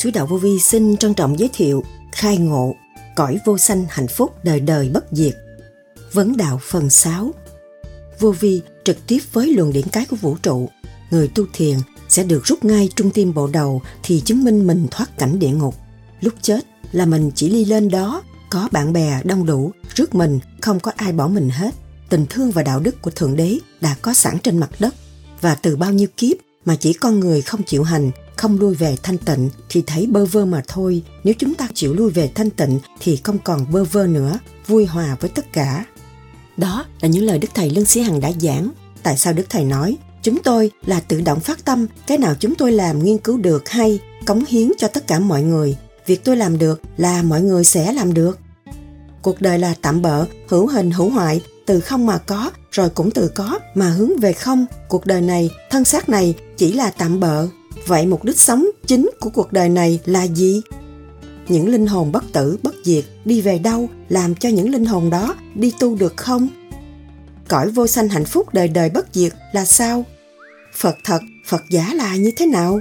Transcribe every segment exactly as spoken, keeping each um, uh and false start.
Sứ Đạo Vô Vi xin trân trọng giới thiệu Khai Ngộ, Cõi Vô Sanh Hạnh Phúc Đời Đời Bất Diệt. Vấn đạo phần sáu. Vô Vi trực tiếp với luồng điển cái của vũ trụ. Người tu thiền sẽ được rút ngay trung tim bộ đầu thì chứng minh mình thoát cảnh địa ngục. Lúc chết là mình chỉ ly lên đó, có bạn bè đông đủ, rước mình không có ai bỏ mình hết. Tình thương và đạo đức của Thượng Đế đã có sẵn trên mặt đất. Và từ bao nhiêu kiếp mà chỉ con người không chịu hành, không lui về thanh tịnh thì thấy bơ vơ mà thôi. Nếu chúng ta chịu lui về thanh tịnh thì không còn bơ vơ nữa, vui hòa với tất cả. Đó là những lời Đức Thầy Lương Sĩ Hằng đã giảng. Tại sao Đức Thầy nói chúng tôi là tự động phát tâm, cái nào chúng tôi làm nghiên cứu được hay cống hiến cho tất cả mọi người. Việc tôi làm được là mọi người sẽ làm được. Cuộc đời là tạm bợ, hữu hình hữu hoại, từ không mà có, rồi cũng từ có mà hướng về không. Cuộc đời này, thân xác này chỉ là tạm bợ. Vậy mục đích sống chính của cuộc đời này là gì? Những linh hồn bất tử, bất diệt đi về đâu, làm cho những linh hồn đó đi tu được không? Cõi vô sanh hạnh phúc đời đời bất diệt là sao? Phật thật, Phật giả là như thế nào?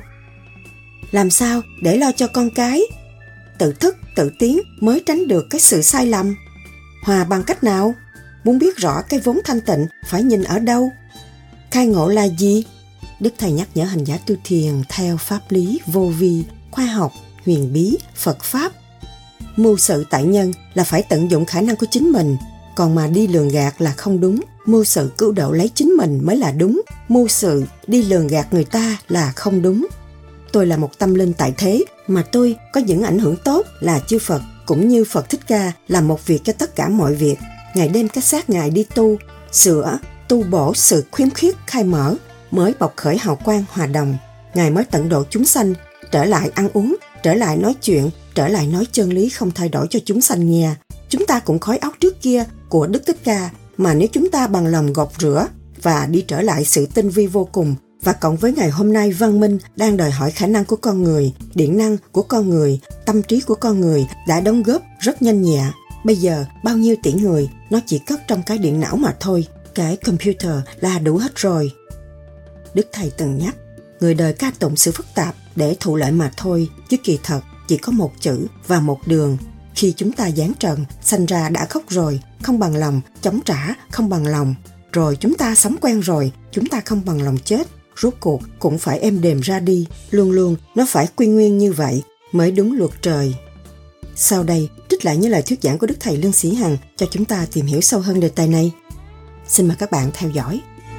Làm sao để lo cho con cái? Tự thức, tự tiến mới tránh được cái sự sai lầm. Hòa bằng cách nào? Muốn biết rõ cái vốn thanh tịnh phải nhìn ở đâu? Khai ngộ là gì? Đức Thầy nhắc nhở hành giả tu thiền theo pháp lý vô vi, khoa học, huyền bí, Phật Pháp. Mưu sự tại nhân là phải tận dụng khả năng của chính mình, còn mà đi lường gạt là không đúng. Mưu sự cứu độ lấy chính mình mới là đúng, mưu sự đi lường gạt người ta là không đúng. Tôi là một tâm linh tại thế, mà tôi có những ảnh hưởng tốt là chư Phật, cũng như Phật Thích Ca làm một việc cho tất cả mọi việc. Ngài đem cái xác Ngài đi tu, sửa, tu bổ sự khiếm khuyết khai mở, mới bộc khởi hào quang hòa đồng. Ngài mới tận độ chúng sanh, trở lại ăn uống, trở lại nói chuyện, trở lại nói chân lý không thay đổi cho chúng sanh nghe. Chúng ta cũng khói óc trước kia của Đức Thích Ca, mà nếu chúng ta bằng lòng gột rửa và đi trở lại sự tinh vi vô cùng, và cộng với ngày hôm nay văn minh đang đòi hỏi khả năng của con người, điện năng của con người, tâm trí của con người đã đóng góp rất nhanh nhẹ. Bây giờ bao nhiêu tỷ người nó chỉ cất trong cái điện não mà thôi, cái computer là đủ hết rồi. Đức Thầy từng nhắc, người đời ca tụng sự phức tạp để thụ lợi mà thôi, chứ kỳ thật chỉ có một chữ và một đường. Khi chúng ta giáng trần, sanh ra đã khóc rồi, không bằng lòng, chống trả, không bằng lòng. Rồi chúng ta sống quen rồi, chúng ta không bằng lòng chết. Rốt cuộc cũng phải êm đềm ra đi, luôn luôn nó phải quy nguyên như vậy mới đúng luật trời. Sau đây, trích lại những lời thuyết giảng của Đức Thầy Lương Sĩ Hằng cho chúng ta tìm hiểu sâu hơn đề tài này. Xin mời các bạn theo dõi.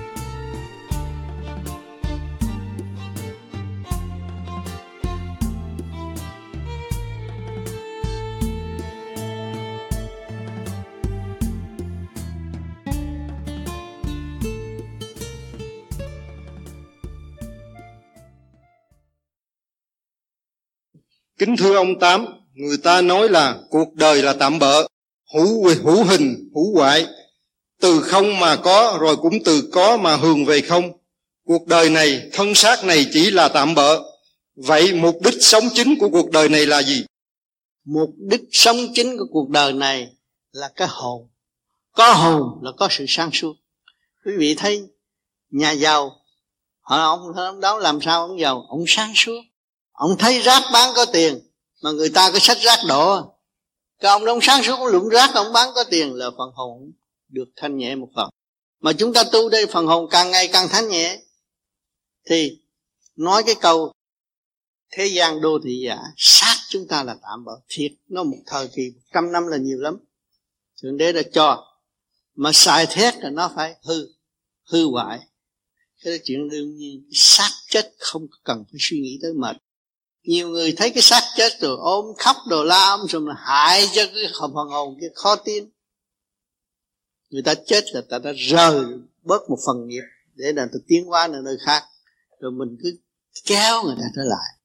Kính thưa ông Tám, người ta nói là cuộc đời là tạm bợ, hữu, hữu hình, hữu hoại, từ không mà có rồi cũng từ có mà hướng về không. Cuộc đời này, thân xác này chỉ là tạm bợ. Vậy mục đích sống chính của cuộc đời này là gì? Mục đích sống chính của cuộc đời này là cái hồn. Có hồn là có sự sáng suốt. Quý vị thấy nhà giàu, họ ông, ông đó làm sao ông giàu? Ông sáng suốt. Ông thấy rác bán có tiền, mà người ta có xách rác đổ. Cái ông đó ông sáng suốt, ông lụm rác, ông bán có tiền là phần hồn được thanh nhẹ một phần. Mà chúng ta tu đây phần hồn càng ngày càng thanh nhẹ. Thì nói cái câu thế gian đô thị giả, xác chúng ta là tạm bợ. Thiệt, nó một thời kỳ một trăm năm là nhiều lắm. Thượng Đế đã cho. Mà xài thét là nó phải hư, hư hoại. Cái đó chuyện đương nhiên. Xác chết không cần phải suy nghĩ tới mệt. Nhiều người thấy cái xác chết rồi ôm khóc đồ la ôm rồi là hại cho cái phần hồn kia, khó tin. Người ta chết là ta đã rời bớt một phần nghiệp để là ta tiến qua nơi khác, rồi mình cứ kéo người ta trở lại.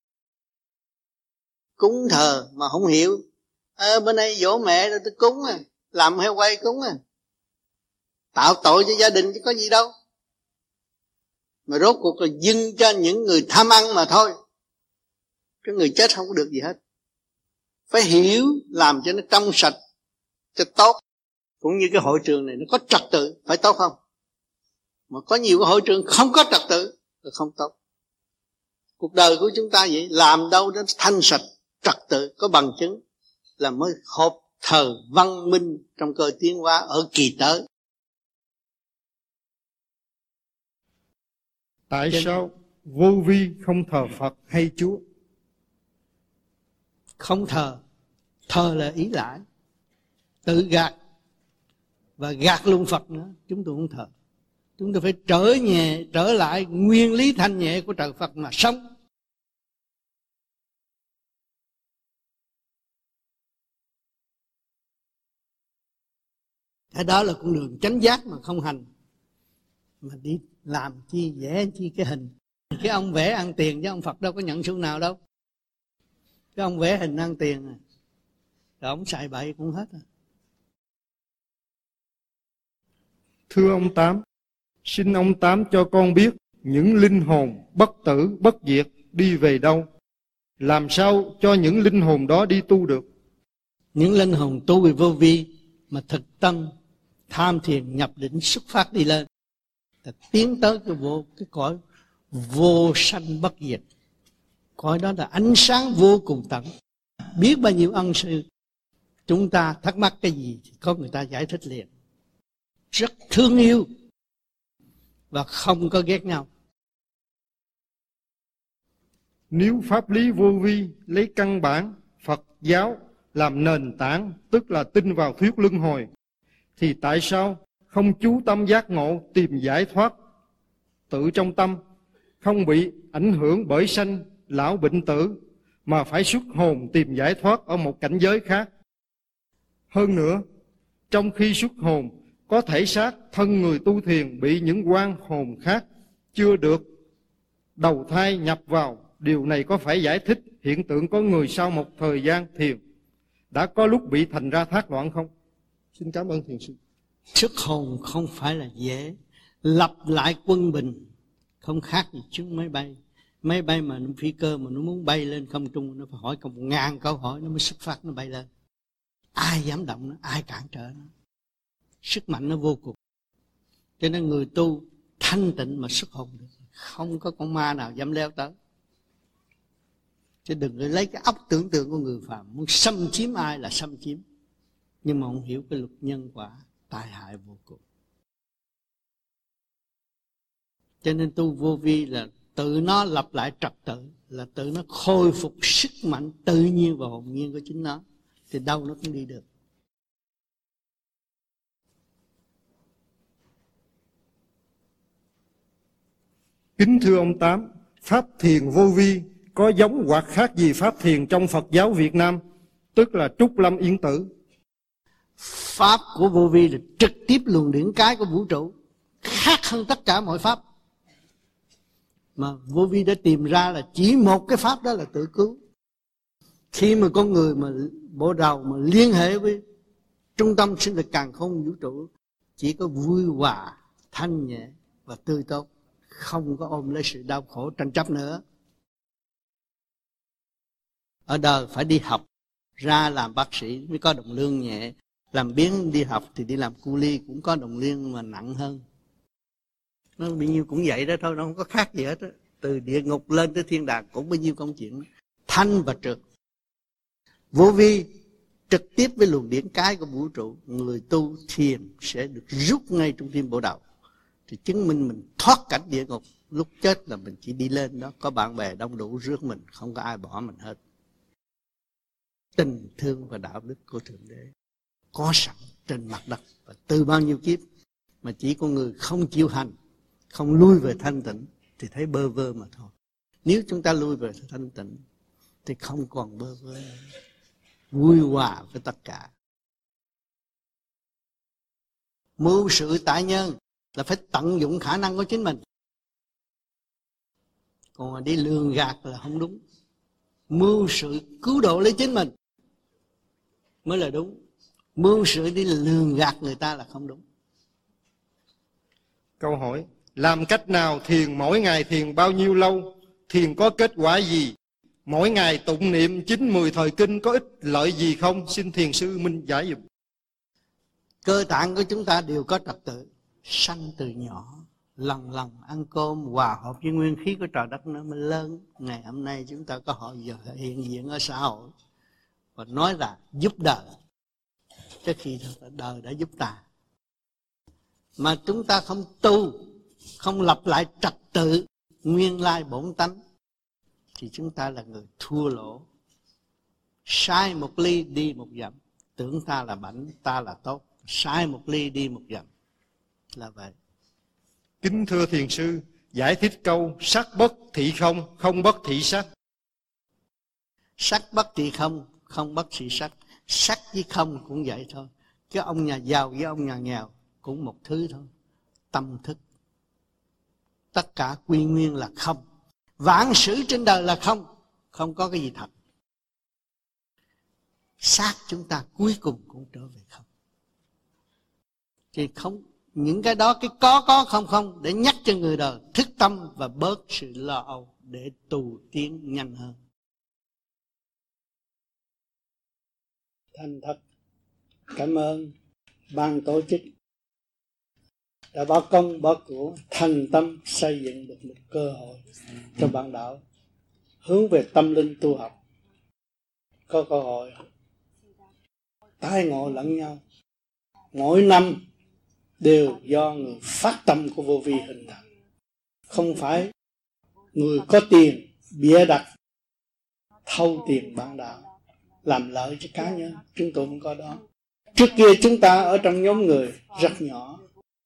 Cúng thờ mà không hiểu, à, bên đây dỗ mẹ rồi tôi cúng à, làm heo quay cúng à, tạo tội cho gia đình chứ có gì đâu. Mà rốt cuộc là dâng cho những người tham ăn mà thôi. Cái người chết không có được gì hết. Phải hiểu làm cho nó trong sạch, cho tốt. Cũng như cái hội trường này nó có trật tự, phải tốt không? Mà có nhiều cái hội trường không có trật tự là không tốt. Cuộc đời của chúng ta vậy, làm đâu đó thanh sạch, trật tự, có bằng chứng là mới hộp thờ văn minh trong cơ tiến hóa ở kỳ tới. Tại Trên... sao vô vi không thờ Phật hay Chúa? Không thờ, thờ là ý lại, tự gạt và gạt luôn Phật nữa. Chúng tôi không thờ. Chúng tôi phải trở nhẹ, trở lại nguyên lý thanh nhẹ của trời Phật mà sống. Cái đó là con đường chánh giác mà không hành. Mà đi làm chi vẽ chi cái hình. Cái ông vẽ ăn tiền chứ ông Phật đâu có nhận xu nào đâu. Cái ông vẽ hình ăn tiền à. Rồi ông xài bậy cũng hết à. Thưa ông Tám, xin ông Tám cho con biết những linh hồn bất tử bất diệt đi về đâu? Làm sao cho những linh hồn đó đi tu được? Những linh hồn tu về vô vi mà thực tâm tham thiền nhập định xuất phát đi lên, là tiến tới cái vô cái cõi vô sanh bất diệt. Cõi đó là ánh sáng vô cùng tận. Biết bao nhiêu ân sư, chúng ta thắc mắc cái gì thì có người ta giải thích liền. Rất thương yêu và không có ghét nhau. Nếu pháp lý vô vi lấy căn bản Phật giáo làm nền tảng, tức là tin vào thuyết luân hồi, thì tại sao không chú tâm giác ngộ tìm giải thoát tự trong tâm, không bị ảnh hưởng bởi sanh lão bệnh tử, mà phải xuất hồn tìm giải thoát ở một cảnh giới khác? Hơn nữa, trong khi xuất hồn, có thể xác thân người tu thiền bị những oan hồn khác chưa được đầu thai nhập vào. Điều này có phải giải thích hiện tượng có người sau một thời gian thiền đã có lúc bị thành ra thác loạn không? Xin cảm ơn thiền sư. Xuất hồn không phải là dễ. Lập lại quân bình không khác gì chuyến máy bay. Máy bay mà nó phi cơ mà nó muốn bay lên không trung, nó phải hỏi một ngàn câu hỏi nó mới xuất phát, nó bay lên. Ai dám động nó, ai cản trở nó. Sức mạnh nó vô cùng. Cho nên người tu thanh tịnh mà xuất hồn được, không có con ma nào dám leo tới. Chứ đừng có lấy cái óc tưởng tượng của người phàm muốn xâm chiếm ai là xâm chiếm, nhưng mà không hiểu cái luật nhân quả tai hại vô cùng. Cho nên tu vô vi là tự nó lập lại trật tự, là tự nó khôi phục sức mạnh tự nhiên và hồn nhiên của chính nó, thì đâu nó cũng đi được. Kính thưa ông Tám, pháp thiền vô vi có giống hoặc khác gì pháp thiền trong Phật giáo Việt Nam, tức là Trúc Lâm Yên Tử? Pháp của vô vi là trực tiếp luồng điển cái của vũ trụ, khác hơn tất cả mọi pháp. Mà vô vi đã tìm ra là chỉ một cái pháp, đó là tự cứu. Khi mà con người mà bộ đầu mà liên hệ với trung tâm sinh lực càn khôn vũ trụ, chỉ có vui hòa, thanh nhẹ và tươi tốt, không có ôm lấy sự đau khổ tranh chấp nữa. Ở đời phải đi học, ra làm bác sĩ mới có đồng lương nhẹ. Làm biếng đi học thì đi làm cu li cũng có đồng lương mà nặng hơn. Nó bao nhiêu cũng vậy đó thôi, nó không có khác gì hết đó. Từ địa ngục lên tới thiên đàng cũng bao nhiêu công chuyện. Thanh và trượt. Vô vi trực tiếp với luồng điển cái của vũ trụ, người tu thiền sẽ được rút ngay trong tim bộ đầu, thì chứng minh mình thoát cảnh địa ngục. Lúc chết là mình chỉ đi lên đó, có bạn bè đông đủ rước mình, không có ai bỏ mình hết. Tình thương và đạo đức của Thượng Đế có sẵn trên mặt đất, và từ bao nhiêu kiếp mà chỉ con người không chịu hành, không lui về thanh tịnh thì thấy bơ vơ mà thôi. Nếu chúng ta lui về thanh tịnh thì không còn bơ vơ nữa, vui hòa với tất cả. Mưu sự tại nhân là phải tận dụng khả năng của chính mình, còn mà đi lường gạt là không đúng. Mưu sự cứu độ lấy chính mình mới là đúng. Mưu sự đi lường gạt người ta là không đúng. Câu hỏi: làm cách nào thiền, mỗi ngày thiền bao nhiêu lâu, thiền có kết quả gì, mỗi ngày tụng niệm chín mười thời kinh có ích lợi gì không? Xin thiền sư minh giải dùm. Cơ tạng của chúng ta đều có trật tự, sanh từ nhỏ lần lần ăn cơm hòa hợp với nguyên khí của trời đất nó mới lớn. Ngày hôm nay chúng ta có họ giờ hiện diện ở xã hội và nói là giúp đời, trước khi đời đã giúp ta. Mà chúng ta không tu, không lập lại trật tự nguyên lai bổn tánh, thì chúng ta là người thua lỗ. Sai một ly đi một dặm, tưởng ta là bảnh, ta là tốt. Sai một ly đi một dặm, là vậy. Kính thưa thiền sư, giải thích câu sắc bất thị không, không bất thị sắc. Sắc bất thị không, không bất thị sắc. Sắc với không cũng vậy thôi. Cái ông nhà giàu với ông nhà nghèo cũng một thứ thôi, tâm thức. Tất cả quy nguyên là không. Vạn sự trên đời là không, không có cái gì thật. Xác chúng ta cuối cùng cũng trở về không. Thì không, những cái đó, cái có có không không, để nhắc cho người đời thức tâm và bớt sự lo âu để tu tiến nhanh hơn. Thành thật cảm ơn ban tổ chức đã bỏ công bỏ của thành tâm xây dựng được một cơ hội cho bạn đạo hướng về tâm linh tu học, có cơ hội tái ngộ lẫn nhau. Mỗi năm đều do người phát tâm của vô vi hình thành, không phải người có tiền bịa đặt thâu tiền bạn đạo làm lợi cho cá nhân. Chúng tôi không có đó. Trước kia chúng ta ở trong nhóm người rất nhỏ,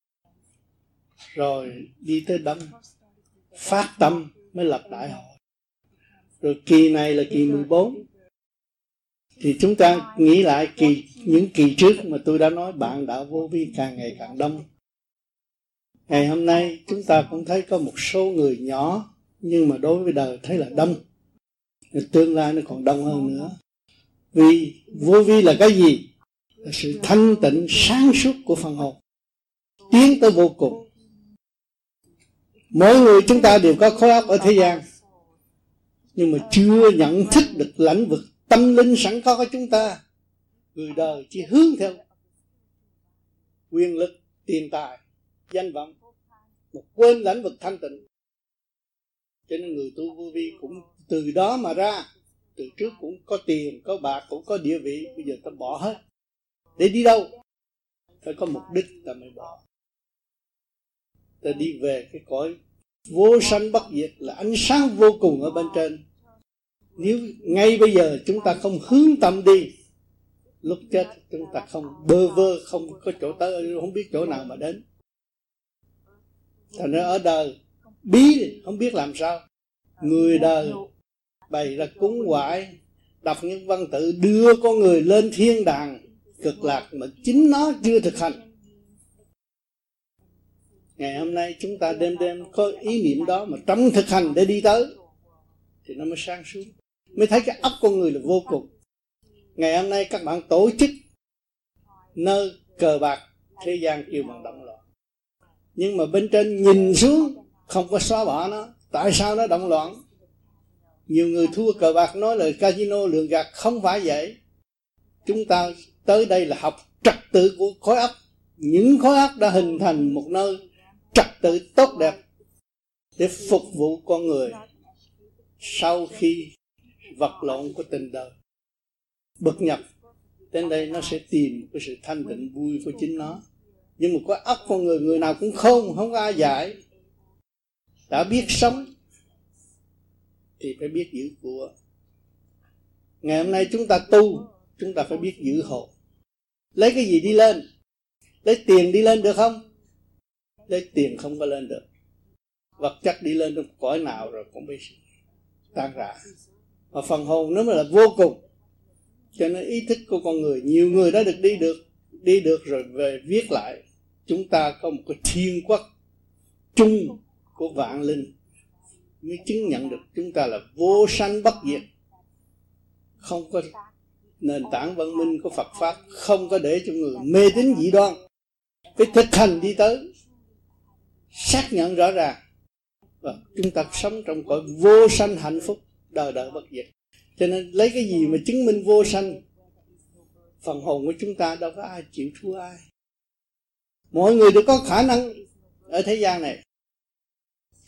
rồi đi tới đâm phát tâm mới lập đại hội. Rồi kỳ này là kỳ mười bốn, thì chúng ta nghĩ lại kỳ những kỳ trước mà tôi đã nói bạn đạo vô vi càng ngày càng đông. Ngày hôm nay chúng ta cũng thấy có một số người nhỏ, nhưng mà đối với đời thấy là đông. Tương lai nó còn đông hơn nữa. Vì vô vi là cái gì? Là sự thanh tịnh sáng suốt của phần hồn, tiến tới vô cùng. Mỗi người chúng ta đều có khối óc ở thế gian, nhưng mà chưa nhận thức được lãnh vực tâm linh sẵn có của chúng ta. Người đời chỉ hướng theo quyền lực, tiền tài, danh vọng, một quên lãnh vực thanh tịnh. Cho nên người tu vô vi cũng từ đó mà ra. Từ trước cũng có tiền, có bạc, cũng có địa vị, bây giờ ta bỏ hết. Để đi đâu? Phải có mục đích ta mới bỏ. Ta đi về cái cõi vô sanh bất diệt, là ánh sáng vô cùng ở bên trên. Nếu ngay bây giờ chúng ta không hướng tâm đi, lúc chết chúng ta không bơ vơ, không có chỗ tới, không biết chỗ nào mà đến. Thành ra ở đời bí không biết làm sao. Người đời bày ra cúng hoại, đọc những văn tự đưa con người lên thiên đàng cực lạc mà chính nó chưa thực hành. Ngày hôm nay chúng ta đêm đêm có ý niệm đó mà trong thực hành để đi tới, thì nó mới sáng suốt, mới thấy cái óc con người là vô cùng. Ngày hôm nay các bạn tổ chức nơi cờ bạc, thế gian kêu bằng động loạn, nhưng mà bên trên nhìn xuống không có xóa bỏ nó. Tại sao nó động loạn? Nhiều người thua cờ bạc nói là casino lường gạt. Không phải vậy. Chúng ta tới đây là học trật tự của khối óc. Những khối óc đã hình thành một nơi trật tự tốt đẹp để phục vụ con người sau khi vật lộn của tình đời bực nhập. Đến đây nó sẽ tìm cái sự thanh tịnh vui của chính nó. Nhưng mà có óc con người, người nào cũng không, không có ai dạy. Đã biết sống thì phải biết giữ của. Ngày hôm nay chúng ta tu, chúng ta phải biết giữ hồn. Lấy cái gì đi lên? Lấy tiền đi lên được không? Lấy tiền không có lên được. Vật chất đi lên trong cõi nào rồi cũng bị tan rã. Mà phần hồn nó mới là vô cùng. Cho nên ý thức của con người, nhiều người đã được đi được, đi được rồi về viết lại. Chúng ta có một cái thiên quốc chung của vạn linh, mới chứng nhận được chúng ta là vô sanh bất diệt. Không có nền tảng văn minh của Phật Pháp, không có để cho người mê tín dị đoan. Phải thực hành đi tới, xác nhận rõ ràng, và chúng ta sống trong cõi vô sanh hạnh phúc, đời đời bất diệt. Cho nên lấy cái gì mà chứng minh vô sanh? Phần hồn của chúng ta đâu có ai chịu thua ai. Mọi người đều có khả năng ở thế gian này.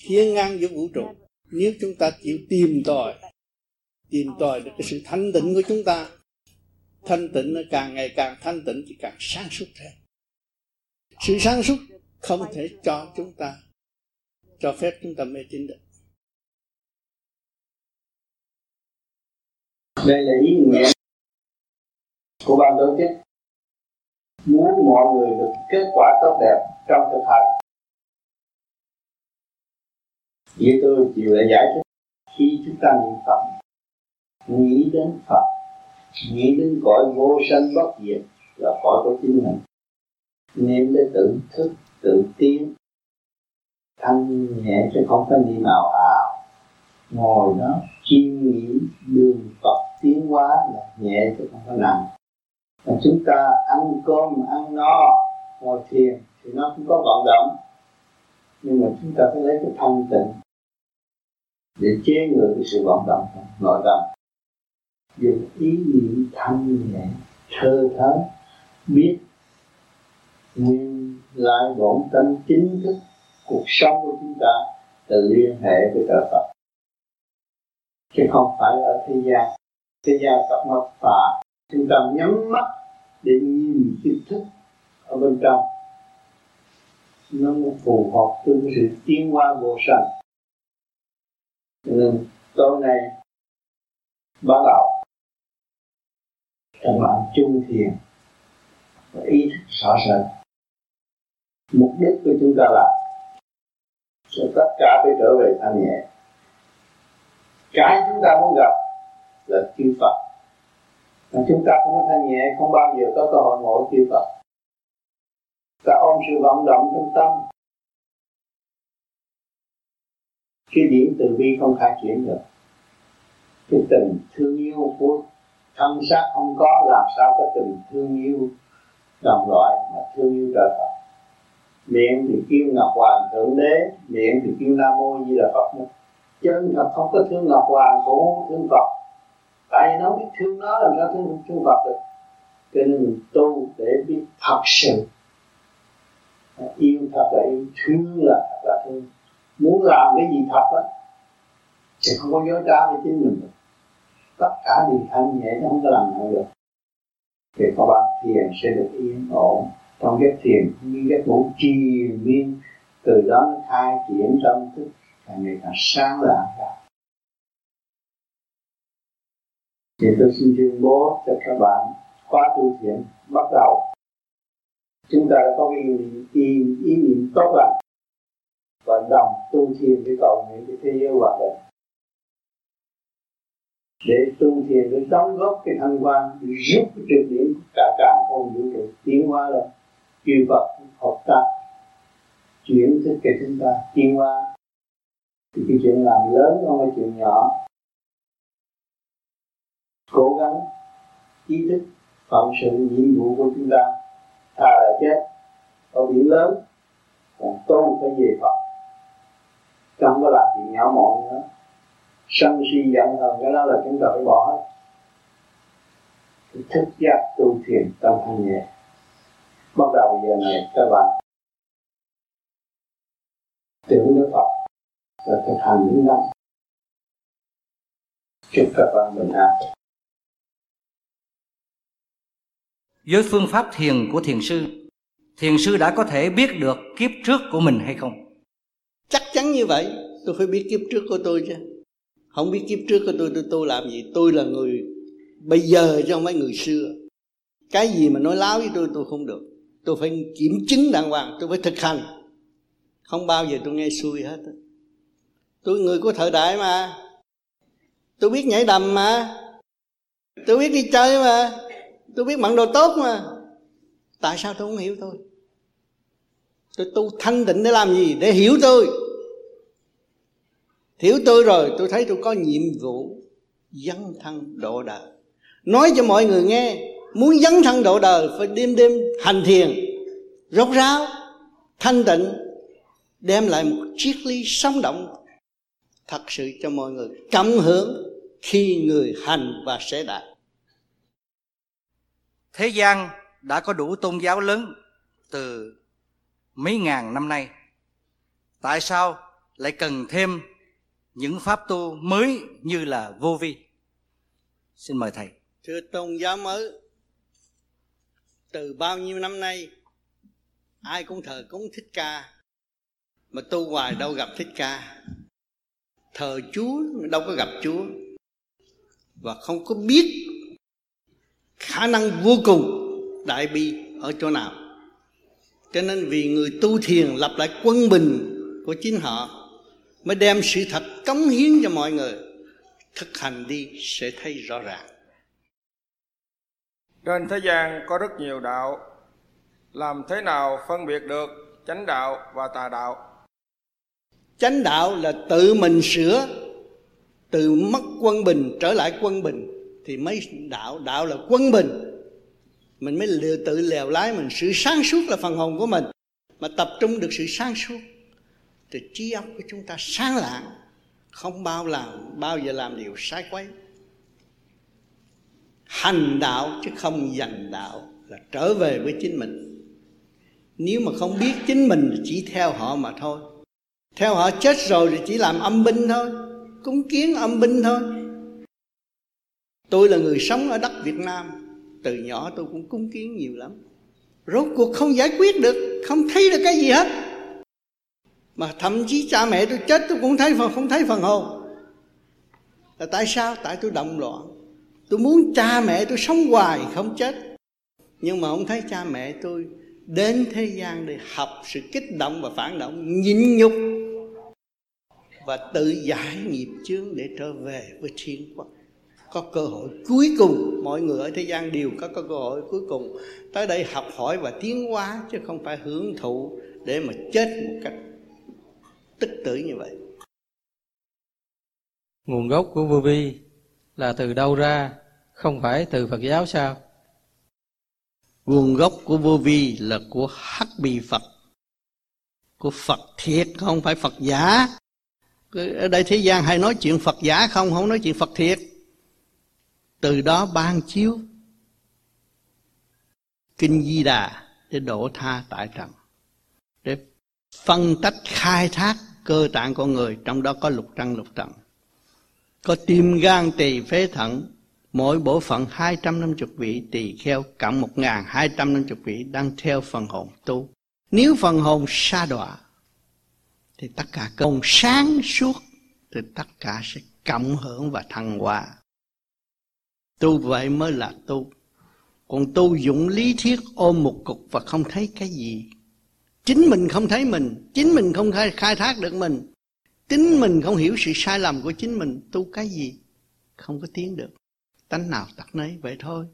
hiên ngang giữa vũ trụ. Nếu chúng ta chịu tìm tòi, tìm tòi được cái sự thanh tịnh của chúng ta, thanh tịnh nó càng ngày càng thanh tịnh thì càng sáng suốt thêm. Sự sáng suốt không thể cho chúng ta, cho phép chúng ta mê tín được. Đây là ý nguyện của ban tổ chức, muốn mọi người được kết quả tốt đẹp trong thực hành. Vì tôi chịu lại giải thích, khi chúng ta niệm Phật, nghĩ đến Phật, nghĩ đến cõi vô sanh bất diệt là cõi của chính mình. Niệm để tự thức, tự tiến, thanh nhẹ chứ không có niệm ảo ảo. Ngồi đó chiêm nghĩ đường Phật tiến hóa là nhẹ chứ không có nặng. Và chúng ta ăn cơm, ăn no, ngồi thiền thì nó cũng có vận động. Nhưng mà chúng ta phải lấy cái thanh tịnh để chế ngự cái sự vận động trong nội tâm. Dùng ý niệm thanh nhẹ, thơ thớ, biết nguyên lai bổn tánh chính thức cuộc sống của chúng ta là liên hệ với trời Phật, chứ không phải ở thế gian. Thế gian cặp mắt phà, chúng ta nhắm mắt để nhìn kiến thức ở bên trong, nó mới phù hợp với sự tiến hóa vô sanh. Nên tối nay bắt đầu các bạn chung thiền và ý thức rõ rệt mục đích của chúng ta là sẽ tất cả phải trở về thanh nhẹ. Cái chúng ta muốn gặp là chư Phật, mà chúng ta không có thanh nhẹ không bao giờ có cơ hội ngộ chư Phật. Ta ôm sự vận động trong tâm, cái điểm từ bi không khai triển được. Cái tình thương yêu của thân xác không có, làm sao có tình thương yêu đồng loại mà thương yêu trời Phật. Miệng thì kêu Ngọc Hoàng Thượng Đế, miệng thì kêu Nam Mô Di Đà Phật nữa. Chân thật không có thương Ngọc Hoàng cũng không thương Phật. Tại vì nó biết thương nó làm sao thương, thương Phật được. Cho nên mình tu để biết thật sự. Yêu thật là yêu, thương là thật là thương. Muốn làm cái gì thật á thì không có dối trá với chính mình được. Tất cả đều thanh nhẹ chứ không có làm nào được. Thì các bạn thiền sẽ được yên ổn. Trong cái thiền như cái ngủ triền miên, từ đó nó khai triển tâm thức càng ngày càng sáng lạng ra. Thì tôi xin tuyên bố cho các bạn khóa tu thiền bắt đầu. Chúng ta đã có cái ý niệm, ý, ý niệm tốt lành và đồng tu thiền để cầu nguyện cái thế giới hòa bình, để tu thiền để đóng góp cái thanh quan, để giúp cái trực điểm cả càng không vũ trụ tiến hóa lên. Chư Phật hợp tác chuyển thức cho chúng ta tiến hóa. Thì cái chuyện làm lớn không phải chuyện nhỏ. Cố gắng ý thức phận sự nhiệm vụ của chúng ta, thà là chết ở biển lớn còn tu phải về Phật, không có làm chuyện nhỏ mọn nữa. Sân si giận hờn cái đó là chúng ta phải bỏ hết. Thức giác tu thiền tâm thanh nhẹ. Bắt đầu giờ này các bạn tưởng đến Phật và thực hành những năm. Chúc các bạn bình an. Với phương pháp thiền của thiền sư, thiền sư đã có thể biết được kiếp trước của mình hay không? Chắc chắn như vậy. Tôi phải biết kiếp trước của tôi chứ. Không biết kiếp trước của tôi, tôi tôi làm gì? Tôi là người bây giờ chứ không phải người xưa. Cái gì mà nói láo với tôi, tôi không được. Tôi phải kiểm chứng đàng hoàng, tôi phải thực hành. Không bao giờ tôi nghe xuôi hết. Tôi người của thời đại mà. Tôi biết nhảy đầm mà. Tôi biết đi chơi mà. Tôi biết mặc đồ tốt mà. Tại sao tôi không hiểu tôi? Tôi tu thanh tịnh để làm gì? Để hiểu tôi. Hiểu tôi rồi tôi thấy tôi có nhiệm vụ dấn thân độ đời. Nói cho mọi người nghe, muốn dấn thân độ đời phải đêm đêm hành thiền rốt ráo, thanh tịnh, đem lại một triết lý sống động thật sự cho mọi người cảm hưởng khi người hành và sẽ đạt. Thế gian đã có đủ tôn giáo lớn từ mấy ngàn năm nay. Tại sao lại cần thêm những pháp tu mới như là vô vi. Xin mời thầy. Thưa tôn giáo mới, từ bao nhiêu năm nay ai cũng thờ cúng Thích Ca, mà tu hoài đâu gặp Thích Ca. Thờ Chúa đâu có gặp Chúa, và không có biết khả năng vô cùng đại bi ở chỗ nào. Cho nên vì người tu thiền lập lại quân bình của chính họ, mới đem sự thật cống hiến cho mọi người. Thực hành đi sẽ thấy rõ ràng. Trên thế gian có rất nhiều đạo, làm thế nào phân biệt được chánh đạo và tà đạo? Chánh đạo là tự mình sửa, từ mất quân bình trở lại quân bình thì mới đạo. Đạo là quân bình, mình mới tự lèo lái mình. Sự sáng suốt là phần hồn của mình, mà tập trung được sự sáng suốt thì trí óc của chúng ta sáng lạng, không bao làm bao giờ làm điều sai quấy. Hành đạo chứ không dành đạo là trở về với chính mình. Nếu mà không biết chính mình thì chỉ theo họ mà thôi. Theo họ chết rồi thì chỉ làm âm binh thôi, cúng kiến âm binh thôi. Tôi là người sống ở đất Việt Nam, từ nhỏ tôi cũng cúng kiến nhiều lắm. Rốt cuộc không giải quyết được, không thấy được cái gì hết. Mà thậm chí cha mẹ tôi chết tôi cũng thấy phần, không thấy phần hồn. Là tại sao? Tại tôi động loạn. Tôi muốn cha mẹ tôi sống hoài không chết, nhưng mà không thấy cha mẹ tôi đến thế gian để học sự kích động và phản động, nhịn nhục và tự giải nghiệp chướng để trở về với thiên quốc. Có cơ hội cuối cùng, mọi người ở thế gian đều có, có cơ hội cuối cùng tới đây học hỏi và tiến hóa, chứ không phải hưởng thụ để mà chết một cách tức tử như vậy. Nguồn gốc của vô vi là từ đâu ra, không phải từ Phật giáo sao? Nguồn gốc của vô vi là của Hắc Bì Phật, của Phật thiệt, không phải Phật giả. Ở đây thế gian hay nói chuyện Phật giả không, không nói chuyện Phật thiệt. Từ đó ban chiếu Kinh Di Đà để độ tha tại trần, để phân tách khai thác cơ tạng con người. Trong đó có lục trần lục trần, có tim gan tỳ phế thận, mỗi bộ phận hai trăm năm mươi vị tỳ kheo, cộng một nghìn hai trăm năm mươi vị đang theo phần hồn tu. Nếu phần hồn sa đọa thì tất cả cơ hồn sáng suốt thì tất cả sẽ cộng hưởng và thăng hoa. Tu vậy mới là tu. Còn tu dụng lý thuyết ôm một cục và không thấy cái gì. Chính mình không thấy mình, chính mình không khai, khai thác được mình, chính mình không hiểu sự sai lầm của chính mình, tu cái gì? Không có tiến được. Tánh nào tật nấy vậy thôi.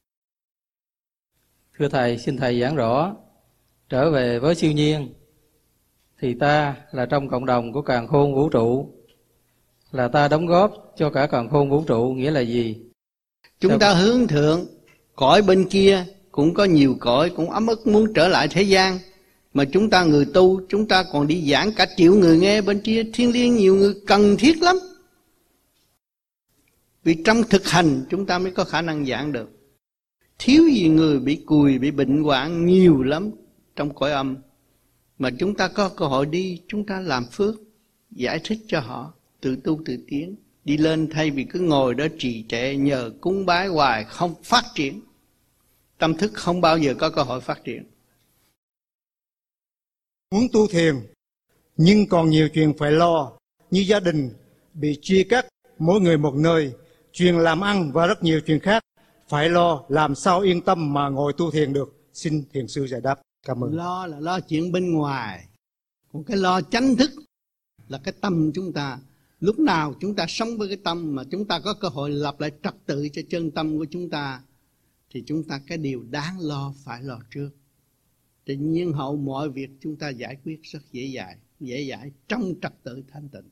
Thưa Thầy, xin Thầy giảng rõ. Trở về với siêu nhiên thì ta là trong cộng đồng của càn khôn vũ trụ, là ta đóng góp cho cả càn khôn vũ trụ, nghĩa là gì? Chúng Sao? ta hướng thượng, cõi bên kia cũng có nhiều cõi, cũng ấm ức muốn trở lại thế gian. Mà chúng ta người tu, chúng ta còn đi giảng cả triệu người nghe bên kia, thiên liêng nhiều người cần thiết lắm. Vì trong thực hành chúng ta mới có khả năng giảng được. Thiếu gì người bị cùi, bị bệnh hoạn nhiều lắm trong cõi âm. Mà chúng ta có cơ hội đi, chúng ta làm phước, giải thích cho họ, tự tu tự tiến, đi lên, thay vì cứ ngồi đó trì trệ nhờ cúng bái hoài không phát triển. Tâm thức không bao giờ có cơ hội phát triển. Muốn tu thiền, nhưng còn nhiều chuyện phải lo, như gia đình bị chia cắt, mỗi người một nơi, chuyện làm ăn và rất nhiều chuyện khác. Phải lo, làm sao yên tâm mà ngồi tu thiền được? Xin thiền sư giải đáp. Cảm ơn. Lo là lo chuyện bên ngoài, còn cái lo chánh thức là cái tâm chúng ta. Lúc nào chúng ta sống với cái tâm mà chúng ta có cơ hội lập lại trật tự cho chân tâm của chúng ta, thì chúng ta cái điều đáng lo phải lo trước. Tự nhiên hậu mọi việc chúng ta giải quyết rất dễ dàng, dễ dãi trong trật tự thanh tịnh.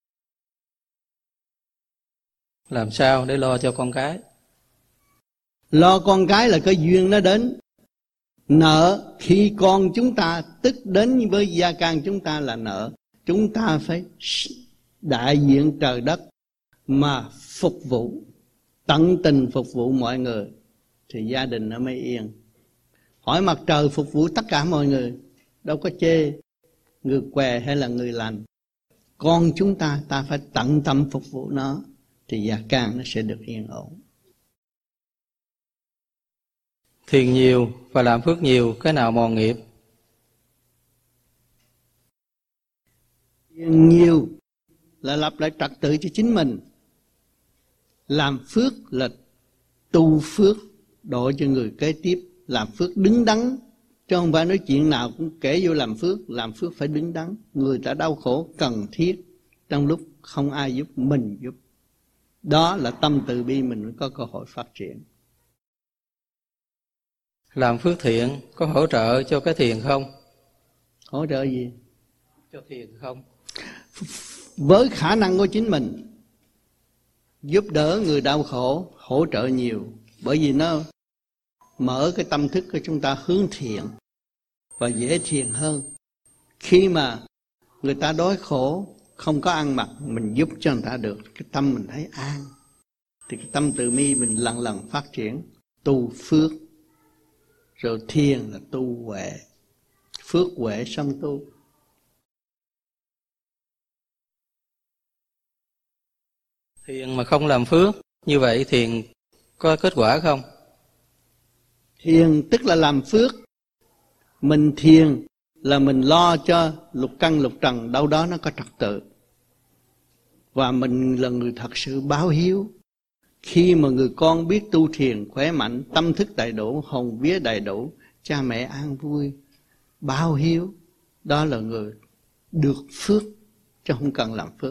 Làm sao để lo cho con cái? Lo con cái là cái duyên nó đến. Nợ khi con chúng ta tức đến với gia can chúng ta là nợ. Chúng ta phải đại diện trời đất mà phục vụ, tận tình phục vụ mọi người, thì gia đình nó mới yên. Hỏi mặt trời phục vụ tất cả mọi người, đâu có chê người què hay là người lành. con chúng ta, ta phải tận tâm phục vụ nó, thì gia can nó sẽ được yên ổn. Thiền nhiều và làm phước nhiều, cái nào mòn nghiệp? Thiền nhiều là lập lại trật tự cho chính mình. Làm phước là tu phước độ cho người kế tiếp. Làm phước đứng đắn, chứ không phải nói chuyện nào cũng kể vô làm phước. Làm phước phải đứng đắn. Người ta đau khổ cần thiết, trong lúc không ai giúp, mình giúp. Đó là tâm từ bi, mình mới có cơ hội phát triển. Làm phước thiện có hỗ trợ cho cái thiền không? Hỗ trợ gì? Cho thiền không? Với khả năng của chính mình, giúp đỡ người đau khổ, hỗ trợ nhiều. Bởi vì nó mở cái tâm thức của chúng ta hướng thiện và dễ thiền hơn. Khi mà người ta đói khổ, không có ăn mặc, mình giúp cho người ta được, cái tâm mình thấy an. Thì cái tâm từ bi mình lần lần phát triển. Tu phước, rồi thiền là tu huệ. Phước huệ song tu. Thiền mà không làm phước, như vậy thiền có kết quả không? Thiền tức là làm phước. Mình thiền là mình lo cho lục căn lục trần đâu đó nó có trật tự. Và mình là người thật sự báo hiếu. Khi mà người con biết tu thiền khỏe mạnh, tâm thức đầy đủ, hồn vía đầy đủ, cha mẹ an vui, báo hiếu, đó là người được phước, chứ không cần làm phước.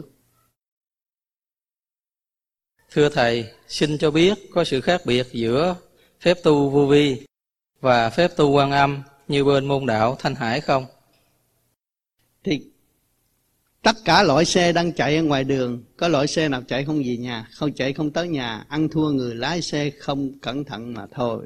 Thưa Thầy, xin cho biết có sự khác biệt giữa phép tu vô vi và phép tu Quan Âm như bên môn đạo Thanh Hải không? Thì tất cả loại xe đang chạy ở ngoài đường, có loại xe nào chạy không về nhà, không chạy không tới nhà, ăn thua người lái xe không cẩn thận mà thôi.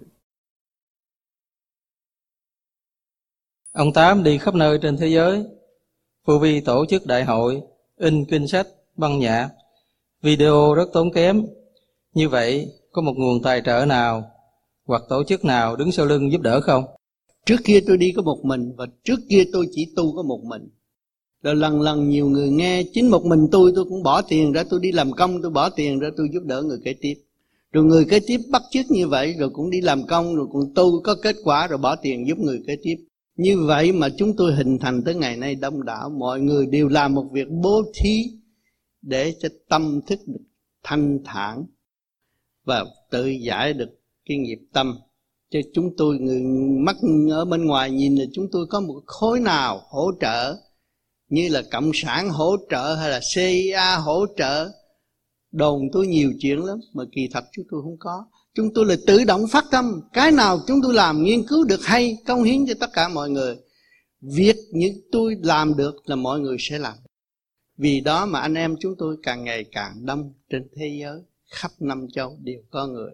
Ông Tám đi khắp nơi trên thế giới, vô vi tổ chức đại hội, in kinh sách, băng nhạc, video rất tốn kém. Như vậy có một nguồn tài trợ nào hoặc tổ chức nào đứng sau lưng giúp đỡ không? Trước kia tôi đi có một mình, và trước kia tôi chỉ tu có một mình. Rồi lần lần nhiều người nghe, chính một mình tôi tôi cũng bỏ tiền ra, tôi đi làm công, tôi bỏ tiền ra tôi giúp đỡ người kế tiếp. Rồi người kế tiếp bắt chước như vậy, rồi cũng đi làm công, rồi cũng tu có kết quả, rồi bỏ tiền giúp người kế tiếp. Như vậy mà chúng tôi hình thành tới ngày nay đông đảo, mọi người đều làm một việc bố thí để cho tâm thức được thanh thản và tự giải được cái nghiệp tâm. Chứ chúng tôi, người mắt ở bên ngoài nhìn là chúng tôi có một khối nào hỗ trợ, như là Cộng sản hỗ trợ hay là xê i a hỗ trợ. Đồn tôi nhiều chuyện lắm, mà kỳ thật chúng tôi không có. Chúng tôi là tự động phát tâm, cái nào chúng tôi làm nghiên cứu được hay, cống hiến cho tất cả mọi người. Việc những tôi làm được là mọi người sẽ làm. Vì đó mà anh em chúng tôi càng ngày càng đông trên thế giới, khắp năm châu đều có người.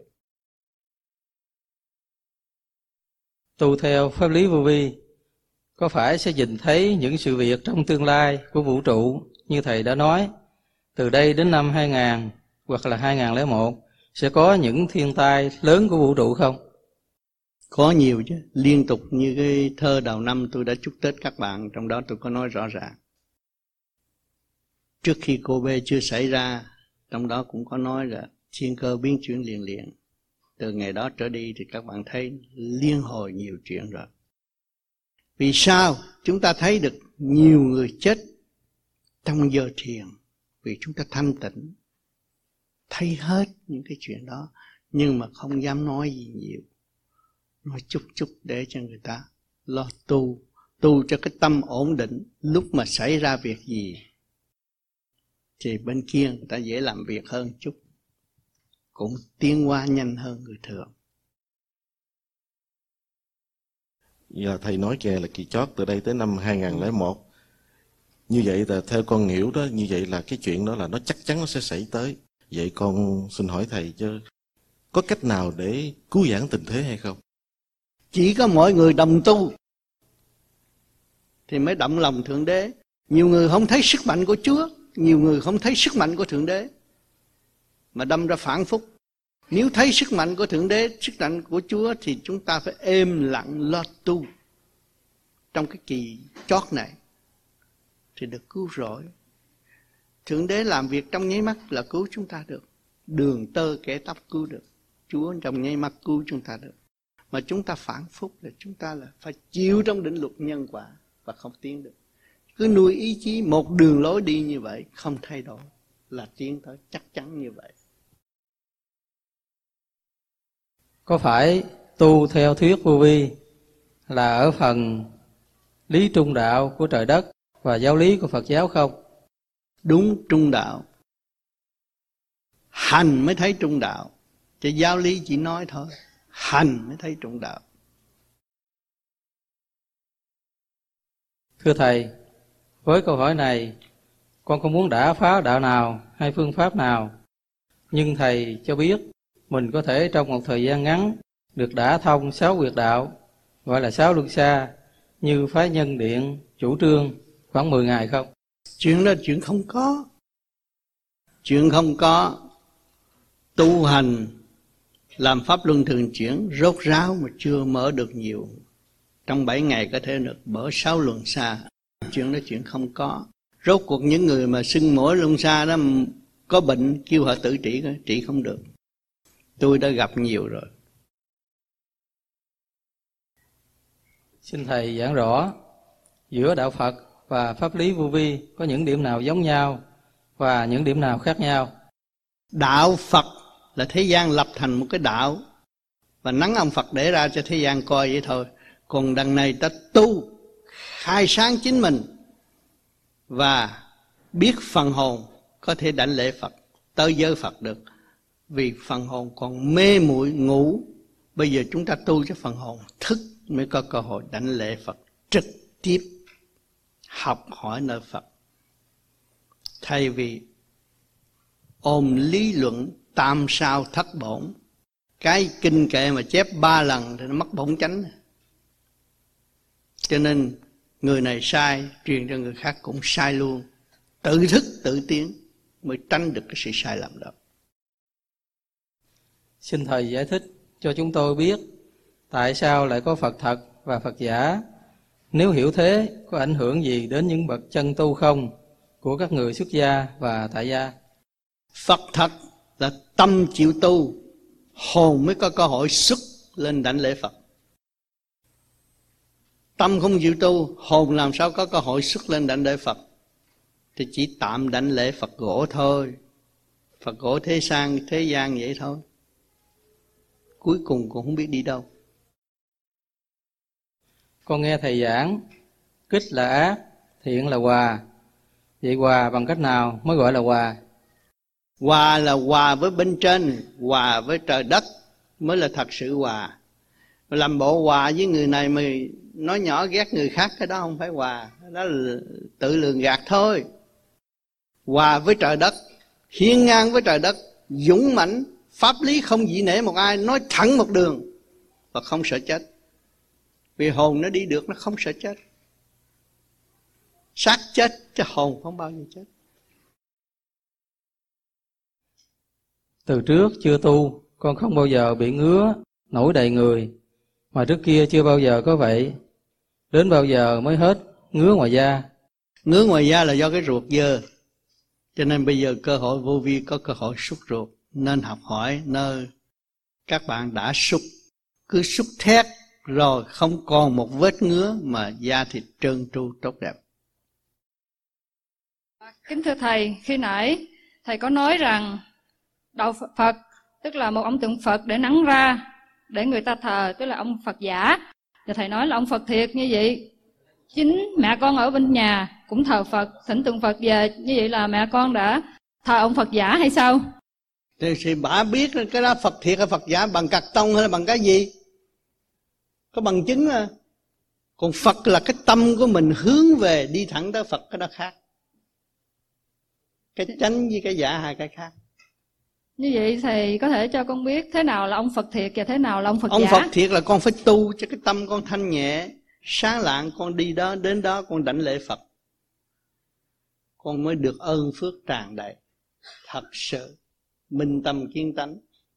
Tu theo pháp lý vô vi, có phải sẽ nhìn thấy những sự việc trong tương lai của vũ trụ như Thầy đã nói, từ đây đến năm hai nghìn hoặc là hai nghìn lẻ một sẽ có những thiên tai lớn của vũ trụ không? Có nhiều chứ, liên tục như cái thơ đầu năm tôi đã chúc Tết các bạn, trong đó tôi có nói rõ ràng. Trước khi Covid chưa xảy ra, trong đó cũng có nói là thiên cơ biến chuyển liền liền. Từ ngày đó trở đi thì các bạn thấy liên hồi nhiều chuyện rồi. Vì sao? Chúng ta thấy được nhiều người chết trong giờ thiền, vì chúng ta thanh tịnh, thấy hết những cái chuyện đó, nhưng mà không dám nói gì nhiều, nói chút chút để cho người ta lo tu, tu cho cái tâm ổn định. Lúc mà xảy ra việc gì thì bên kia người ta dễ làm việc hơn chút, cũng tiến hóa nhanh hơn người thường. Giờ Thầy nói kìa là kỳ chót từ đây tới năm hai nghìn lẻ một. Như vậy là theo con hiểu đó, như vậy là cái chuyện đó là nó chắc chắn nó sẽ xảy tới. Vậy con xin hỏi Thầy chứ có cách nào để cứu vãn tình thế hay không? Chỉ có mọi người đồng tu thì mới động lòng Thượng Đế. Nhiều người không thấy sức mạnh của Chúa, nhiều người không thấy sức mạnh của Thượng Đế, mà đâm ra phản phúc. Nếu thấy sức mạnh của Thượng Đế, sức mạnh của Chúa, thì chúng ta phải êm lặng lo tu trong cái kỳ chót này thì được cứu rỗi. Thượng Đế làm việc trong nháy mắt là cứu chúng ta được. Đường tơ kẻ tóc cứu được. Chúa trong nháy mắt cứu chúng ta được. Mà chúng ta phản phúc là chúng ta là phải chịu trong định luật nhân quả và không tiến được. Cứ nuôi ý chí một đường lối đi như vậy, không thay đổi là tiến tới chắc chắn như vậy. Có phải tu theo thuyết vô vi là ở phần lý trung đạo của trời đất và giáo lý của Phật giáo không? Đúng, trung đạo. Hành mới thấy trung đạo, chứ giáo lý chỉ nói thôi. Hành mới thấy trung đạo. Thưa Thầy, với câu hỏi này, con không muốn đả phá đạo nào hay phương pháp nào, nhưng Thầy cho biết mình có thể trong một thời gian ngắn được đả thông sáu huyệt đạo, gọi là sáu luân xa, như phái Nhân Điện chủ trương khoảng mười ngày không? Chuyện đó chuyện không có. Chuyện không có. Tu hành làm pháp luân thường chuyển rốt ráo mà chưa mở được nhiều. Trong bảy ngày có thể được mở sáu luân xa. Chuyện đó chuyện không có. Rốt cuộc những người mà xưng mỗi luân xa đó có bệnh kêu họ tự trị, trị không được. Tôi đã gặp nhiều rồi. Xin Thầy giảng rõ giữa đạo Phật và pháp lý vô vi có những điểm nào giống nhau và những điểm nào khác nhau? Đạo Phật là thế gian lập thành một cái đạo và nắng ông Phật để ra cho thế gian coi vậy thôi. Còn đằng này ta tu khai sáng chính mình và biết phần hồn có thể đảnh lễ Phật, tới giới Phật được. Vì phần hồn còn mê muội ngủ. Bây giờ chúng ta tu cho phần hồn thức mới có cơ hội đảnh lễ Phật, trực tiếp học hỏi nơi Phật. Thay vì ôm lý luận tam sao thất bổn, cái kinh kệ mà chép ba lần thì nó mất bổn chánh. Cho nên người này sai, truyền cho người khác cũng sai luôn. Tự thức tự tiến mới tránh được cái sự sai lầm đó. Xin Thầy giải thích cho chúng tôi biết tại sao lại có Phật thật và Phật giả. Nếu hiểu thế, có ảnh hưởng gì đến những bậc chân tu không của các người xuất gia và tại gia? Phật thật là tâm chịu tu, hồn mới có cơ hội xuất lên đảnh lễ Phật. Tâm không chịu tu, hồn làm sao có cơ hội xuất lên đảnh lễ Phật? Thì chỉ tạm đảnh lễ Phật gỗ thôi. Phật gỗ thế gian, thế gian vậy thôi. Cuối cùng cũng không biết đi đâu. Con nghe Thầy giảng, kích là ác, thiện là hòa. Vậy hòa bằng cách nào mới gọi là hòa? Hòa là hòa với bên trên, hòa với trời đất mới là thật sự hòa. Làm bộ hòa với người này mà nói nhỏ ghét người khác, cái đó không phải hòa. Đó là tự lường gạt thôi. Hòa với trời đất, hiên ngang với trời đất, dũng mãnh, pháp lý không dị nể một ai, nói thẳng một đường và không sợ chết. Vì hồn nó đi được, nó không sợ chết. Xác chết chứ hồn không bao giờ chết. Từ trước chưa tu, con không bao giờ bị ngứa, nổi đầy người. Mà trước kia chưa bao giờ có vậy. Đến bao giờ mới hết ngứa ngoài da? Ngứa ngoài da là do cái ruột dơ. Cho nên bây giờ cơ hội vô vi có cơ hội xúc ruột. Nên học hỏi nơi các bạn đã xúc. Cứ xúc thét rồi không còn một vết ngứa mà da thịt trơn tru tốt đẹp. Kính thưa Thầy, khi nãy Thầy có nói rằng đạo Phật tức là một ông tượng Phật để nắng ra, để người ta thờ, tức là ông Phật giả. Và Thầy nói là ông Phật thiệt như vậy. Chính mẹ con ở bên nhà cũng thờ Phật, thỉnh tượng Phật về, như vậy là mẹ con đã thờ ông Phật giả hay sao? Thì, thì bà biết cái đó Phật thiệt hay Phật giả bằng cạc tông hay là bằng cái gì? Có bằng chứng à. Còn Phật là cái tâm của mình hướng về đi thẳng tới Phật, cái đó khác. Cái chánh với cái giả hai cái khác. Như vậy Thầy có thể cho con biết thế nào là ông Phật thiệt và thế nào là ông Phật ông giả? Ông Phật thiệt là con phải tu cho cái tâm con thanh nhẹ, sáng lạng, con đi đó đến đó con đảnh lễ Phật, con mới được ơn phước tràn đầy. Thật sự minh tâm kiến tánh.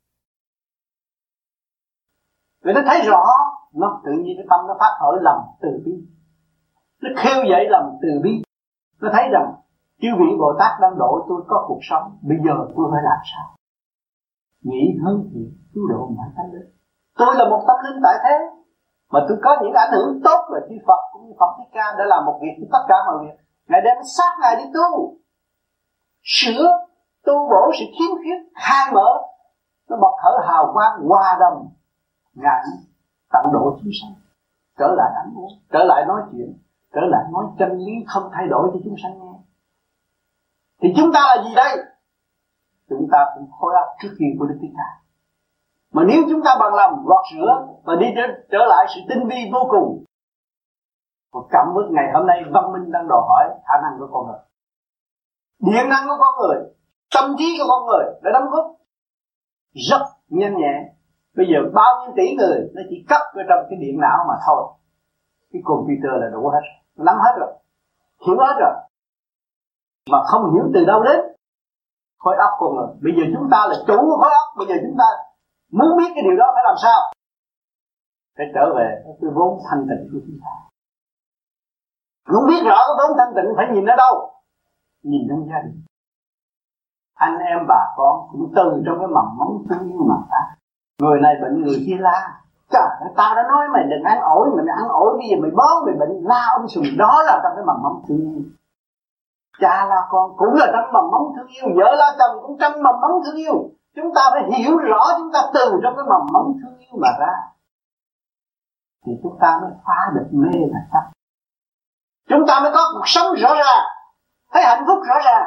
Vì nó thấy rõ, nó tự nhiên cái tâm nó phát khởi lòng từ bi, nó khêu dậy lòng từ bi. Nó thấy rằng Chư vị Bồ Tát đang độ tôi có cuộc sống, bây giờ tôi phải làm sao? Nghĩ hướng thiện cứu độ mọi tánh linh. Tôi là một tâm linh tại thế, mà tôi có những ảnh hưởng tốt về chư Phật cũng như Phật Thích Ca đã làm một việc tất cả mọi việc. Ngài đem sát Ngài đi tu, sửa, tu bổ sự khiếm khuyết, khai mở, nó bật khởi hào quang hòa đồng. Ngài tận độ chúng sanh, trở lại ăn uống, trở lại nói chuyện, trở lại nói chân lý không thay đổi cho chúng sanh nghe. Thì chúng ta là gì đây? Chúng ta cũng khối óc trước khi của Đức Thích Ca. Mà nếu chúng ta bằng lòng gọt rửa và đi trở, trở lại sự tinh vi vô cùng, và cảm với ngày hôm nay văn minh đang đòi hỏi khả năng của con người, điện năng của con người, tâm trí của con người đã đóng góp rất nhanh nhẹ. Bây giờ bao nhiêu tỷ người nó chỉ cấp ở trong cái điện não mà thôi. Cái computer là đủ hết, nắm hết rồi, hiểu hết rồi, mà không hiểu từ đâu đến khối óc con người. Bây giờ chúng ta là chủ của khối óc. Bây giờ chúng ta muốn biết cái điều đó phải làm sao? Phải trở về cái vốn thanh tịnh của chúng ta. Muốn biết rõ cái vốn thanh tịnh phải nhìn ở đâu? Nhìn trong gia đình. Anh em bà con cũng từ trong cái mầm móng thương yêu mà ta. Người này bệnh người kia la. Trời ơi, tao đã nói mày đừng ăn ổi, mày ăn ổi bây giờ mày bón mày bệnh la ông sùn. Đó là trong cái mầm móng thương yêu. Cha la con cũng là trong mầm móng thương yêu, vợ la chồng cũng trong mầm móng thương yêu. Chúng ta phải hiểu rõ chúng ta từ trong cái mầm móng thương yêu mà ra, thì chúng ta mới phá được mê và chấp. Chúng ta mới có cuộc sống rõ ràng, thấy hạnh phúc rõ ràng.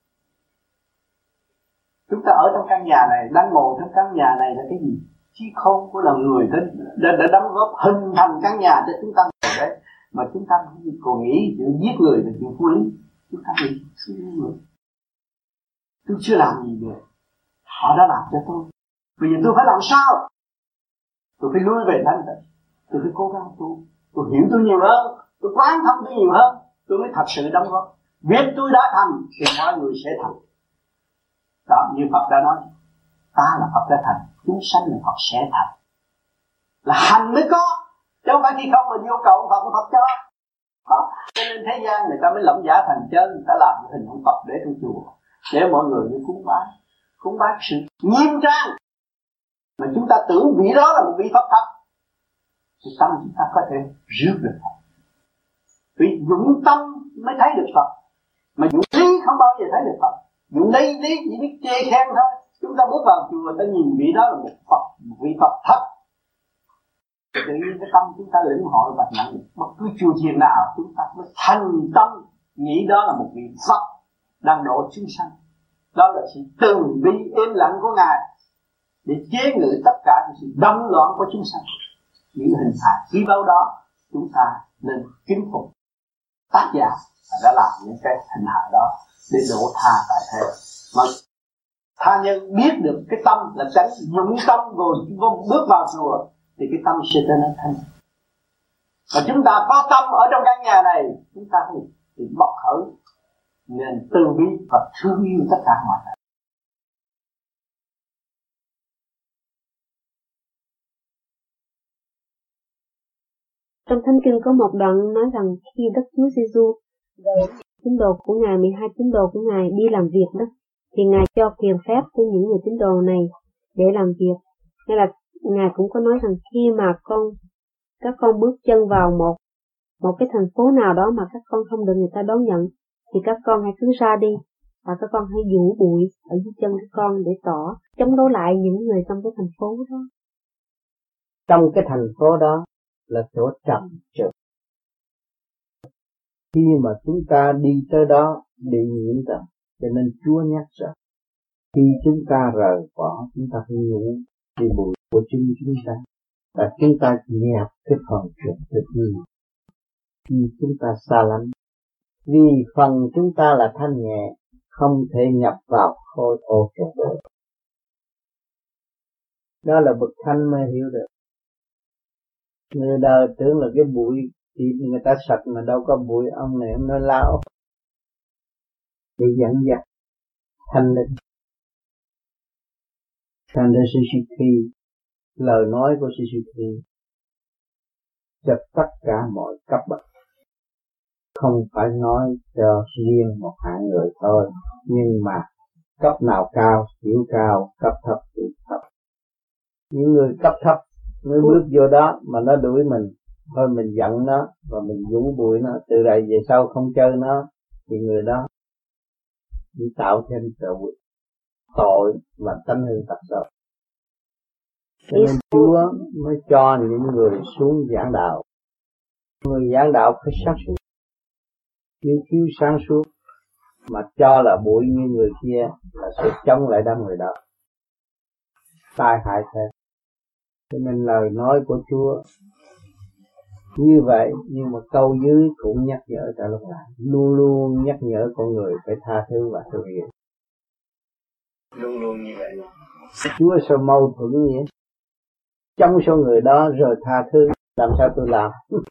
Chúng ta ở trong căn nhà này, đang ngồi trong căn nhà này là cái gì? Chí khôn của là người đã, đã, đã đóng góp hình thành căn nhà cho chúng ta ngồi đấy. Mà chúng ta còn nghĩ chuyện giết người là chuyện vô lý. Chúng ta nghĩ chuyện người. Tôi chưa làm gì được, họ đã làm cho tôi. Bây giờ tôi phải làm sao? Tôi phải lui về thanh tịnh. Tôi phải cố gắng tu. Tôi hiểu tôi nhiều hơn, tôi quán thông tôi nhiều hơn, tôi mới thật sự đóng góp. Việc tôi đã thành thì mọi người sẽ thành. Đó, như Phật đã nói, ta là Phật đã thành, chúng sanh là Phật sẽ thành. Là hành mới có, chứ không phải khi không mà vô cầu Phật Phật cho. Đó. Cho nên thế gian người ta mới lộng giả thành chân, người ta làm hình ông Phật để trong chùa, để mọi người đi cúng bái, cúng bái sự nghiêm trang. Mà chúng ta tưởng vị đó là một vị Phật thật, thì tâm chúng ta có thể rước được Phật. Vì dũng tâm mới thấy được Phật, mà dũng lý không bao giờ thấy được Phật. Dũng lý lý chỉ biết chê khen thôi. Chúng ta bước vào chùa, ta nhìn vị đó là một Phật, một vị Phật thật. Tự nhiên cái tâm chúng ta lĩnh hội và nhận bất cứ chùa chiền nào chúng ta mới thành tâm nghĩ đó là một vị Phật đang độ chúng sanh. Đó là sự từ bi im lặng của Ngài để chế ngự tất cả những sự đâm loạn của chúng sanh. Những hình hài quý báu đó chúng ta nên kính phục tác giả đã làm những cái hình hài đó để độ tha tại thế. Mà tha nhân biết được cái tâm là tránh dũng tâm rồi bước vào chùa thì cái tâm sẽ trở nên thanh. Và chúng ta có tâm ở trong căn nhà này, chúng ta thì, thì bộc khởi nên từ bi và thương yêu tất cả mọi người. Trong Thánh Kinh có một đoạn nói rằng khi Đức Chúa Giêsu rồi tín đồ của Ngài, mười hai tín đồ của Ngài đi làm việc đó, thì Ngài cho quyền phép cho những người tín đồ này để làm việc. Hay là Ngài cũng có nói rằng khi mà con các con bước chân vào một một cái thành phố nào đó mà các con không được người ta đón nhận, thì các con hãy cứ ra đi và các con hãy vũ bụi ở dưới chân các con để tỏ chống đối lại những người trong cái thành phố đó. Trong cái thành phố đó là chỗ trầm trượt. Khi mà chúng ta đi tới đó bị nhiễm trần, cho nên Chúa nhắc rằng khi chúng ta rời bỏ, chúng ta phải nhủ đi bụi của chính chúng ta, và chúng ta dẹp cái phần trượt thực hư khi chúng ta xa lánh. Vì phần chúng ta là thanh nhẹ, không thể nhập vào khối ô trượt được. Đó là bậc thanh mới hiểu được. Người đời tưởng là cái bụi thì người ta sạch mà đâu có bụi, ông này ông nói lao để dẫn dắt thanh linh. Thành ra sư sư thi, lời nói của sư sư thi cho tất cả mọi cấp bậc không phải nói cho riêng một hạng người thôi, nhưng mà cấp nào cao hiểu cao, cấp thấp hiểu thấp. Những người cấp thấp mới bước vô đó mà nó đuổi mình, thôi mình giận nó và mình vũ bụi nó, từ đây về sau không chơi nó, thì người đó chỉ tạo thêm tội tội và tánh hư tật xấu. Cho nên Chúa mới cho những người xuống giảng đạo. Người giảng đạo phải sáng suốt, nếu thiếu sáng suốt mà cho là bụi như người kia là sẽ chống lại đám người đó, tai hại thêm. Cho nên lời nói của Chúa như vậy, nhưng mà câu dưới cũng nhắc nhở trở lại, luôn luôn nhắc nhở con người phải tha thứ và thương yêu. Luôn luôn như vậy. Chúa sao mâu thuẫn vậy? Trong số người đó rồi tha thứ, làm sao tôi làm?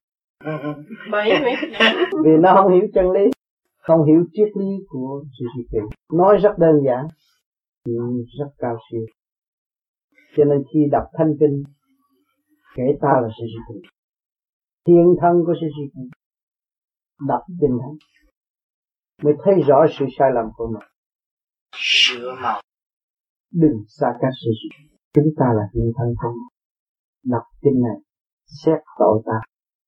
Vì nó không hiểu chân lý, không hiểu triết lý của Suzuki. Nói rất đơn giản nhưng rất cao siêu. Cho nên khi đọc Thánh Kinh, kể ta là Suzuki, thiên thân của Suzuki, đọc Kinh Thánh mới thấy rõ sự sai lầm của mình, sửa màu. Đừng xa cách Suzuki. Chúng ta là thiên thân không. Đọc kinh này xét tội ta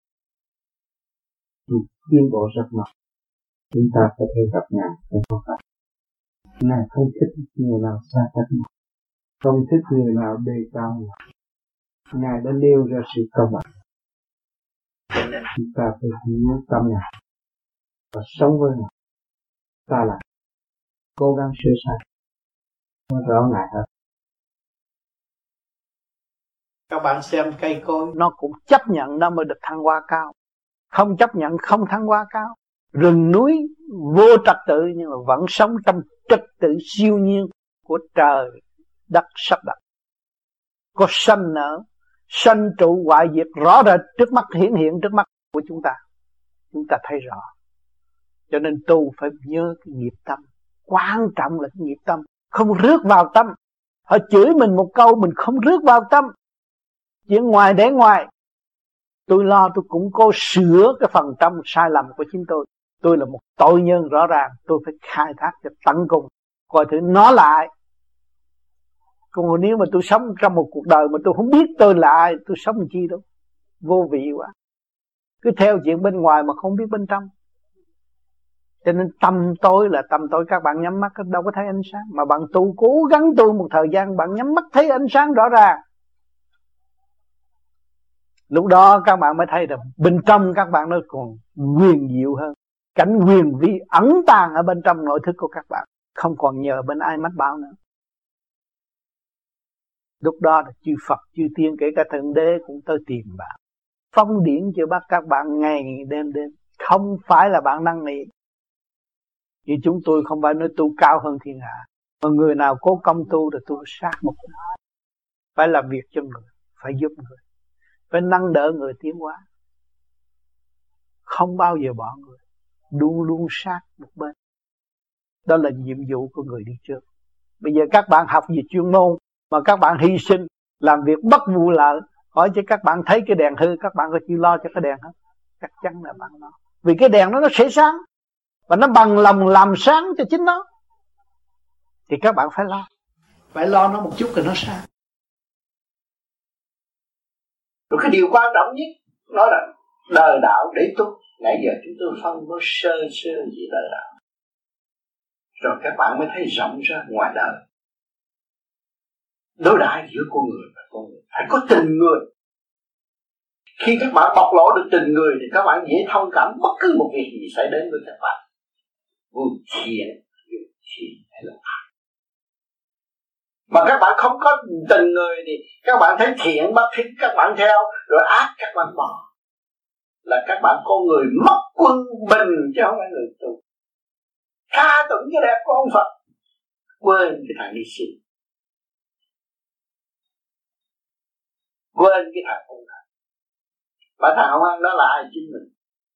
thì tiến bộ rất mạnh. Chúng ta có thể gặp Ngài không có phải. Ngài không thích người nào xa cách nào, không thích người nào đề cao nào. Ngài đã nêu ra sự công bằng. Chúng ta phải hiểu tâm Ngài và sống với Ngài. Ta là cố gắng sửa sai, nó rõ Ngài hơn. Các bạn xem cây cối, nó cũng chấp nhận nó mới được thăng hoa cao. Không chấp nhận không thăng hoa cao. Rừng núi vô trật tự nhưng mà vẫn sống trong trật tự siêu nhiên của trời đất sắp đặt. Có sanh nở, sanh trụ hoại diệt rõ rệt trước mắt, hiển hiện trước mắt của chúng ta. Chúng ta thấy rõ. Cho nên tu phải nhớ cái nghiệp tâm. Quan trọng là cái nghiệp tâm, không rước vào tâm. Họ chửi mình một câu mình không rước vào tâm. Chuyện ngoài để ngoài. Tôi lo tôi cũng cố sửa cái phần tâm sai lầm của chính tôi. Tôi là một tội nhân rõ ràng, tôi phải khai thác cho tận cùng, coi thử nó lại. Còn nếu mà tôi sống trong một cuộc đời mà tôi không biết tôi là ai, tôi sống làm chi đâu, vô vị quá. Cứ theo chuyện bên ngoài mà không biết bên trong. Cho nên tâm tối là tâm tối. Các bạn nhắm mắt đâu có thấy ánh sáng. Mà bạn tu cố gắng tu một thời gian, bạn nhắm mắt thấy ánh sáng rõ ràng. Lúc đó các bạn mới thấy rằng bên trong các bạn nó còn huyền diệu hơn. Cảnh huyền vi ẩn tàng ở bên trong nội thức của các bạn, không còn nhờ bên ai mách bảo nữa. Lúc đó là chư Phật, chư Tiên, kể cả Thượng Đế cũng tới tìm bạn. Phong điển cho bắt các bạn ngày đêm đêm. Không phải là bạn năn nỉ. Như chúng tôi không phải nói tu cao hơn thiên hạ. Mà người nào cố công tu thì tu sát một người. Phải làm việc cho người, phải giúp người, phải nâng đỡ người tiến hóa. Không bao giờ bỏ người, luôn luôn sát một bên. Đó là nhiệm vụ của người đi trước. Bây giờ các bạn học về chuyên môn mà các bạn hy sinh, làm việc bất vụ lợi, hỏi chứ các bạn thấy cái đèn hư, các bạn có chịu lo cho cái đèn không? Chắc chắn là bạn lo. Vì cái đèn đó nó sẽ sáng, và nó bằng lòng làm sáng cho chính nó. Thì các bạn phải lo. Phải lo nó một chút thì nó sáng. Rồi cái điều quan trọng nhất nói là đời đạo để tu. Nãy giờ chúng tôi phân bố sơ sơ về đời đạo, rồi các bạn mới thấy rộng ra ngoài đời. Đối đãi giữa con người và con người phải có tình người. Khi các bạn bộc lộ được tình người thì các bạn dễ thông cảm bất cứ một việc gì xảy đến với các bạn. Dù thiện, dù thiện hay là ác. Mà các bạn không có tình người thì các bạn thấy thiện bất thích các bạn theo, rồi ác các bạn bỏ. Là các bạn con người mất quân bình chứ không phải người tu. Tha tụng cái đẹp của ông Phật, quên cái thằng đi sinh, quên cái thằng hung hăng. Và thằng hung hăng đó là ai? Chính mình.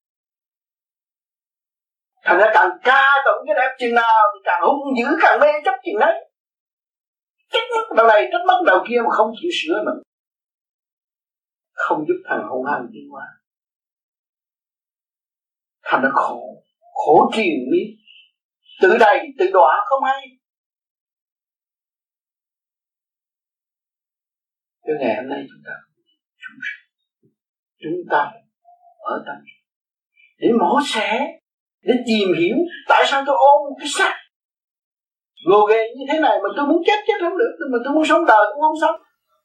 Thành ra càng ca tụng cái đẹp chừng nào thì càng hung dữ, càng mê chấp chừng đấy. Trách mất đầu này, trách mất đầu kia mà không chịu sửa mình, không giúp thằng hung hăng tiến hóa. thành nó khổ, khổ triền miên, tự đầy tự đọa không hay. Cái ngày hôm nay chúng ta chúng, chúng ta ở tâm để mổ xẻ, để tìm hiểu tại sao tôi ôm cái xác gồ ghề như thế này mà tôi muốn chết chết không được, mà tôi muốn sống đời cũng không sống.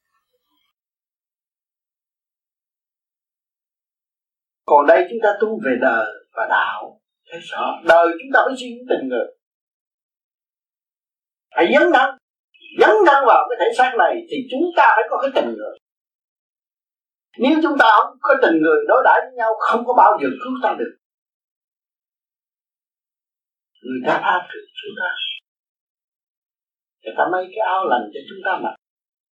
Còn đây chúng ta tu về đời và đạo, thấy rõ đời chúng ta phải suy nghĩ tình người, phải dấn thân, dấn thân vào cái thể xác này thì chúng ta phải có cái tình người. Nếu chúng ta không có tình người đối đãi với nhau, không có bao giờ cứu ta được. Người ta tha thứ chúng ta, người ta mấy cái áo lành cho chúng ta mặc,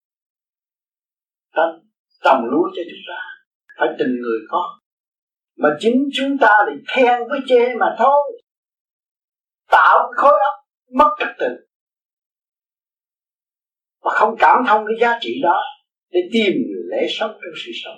ta trồng lúa cho chúng ta, phải tình người có. Mà chính chúng ta thì khen với chê mà thôi, tạo cái khối óc mất trật tự và không cảm thông cái giá trị đó để tìm lẽ sống trong sự sống.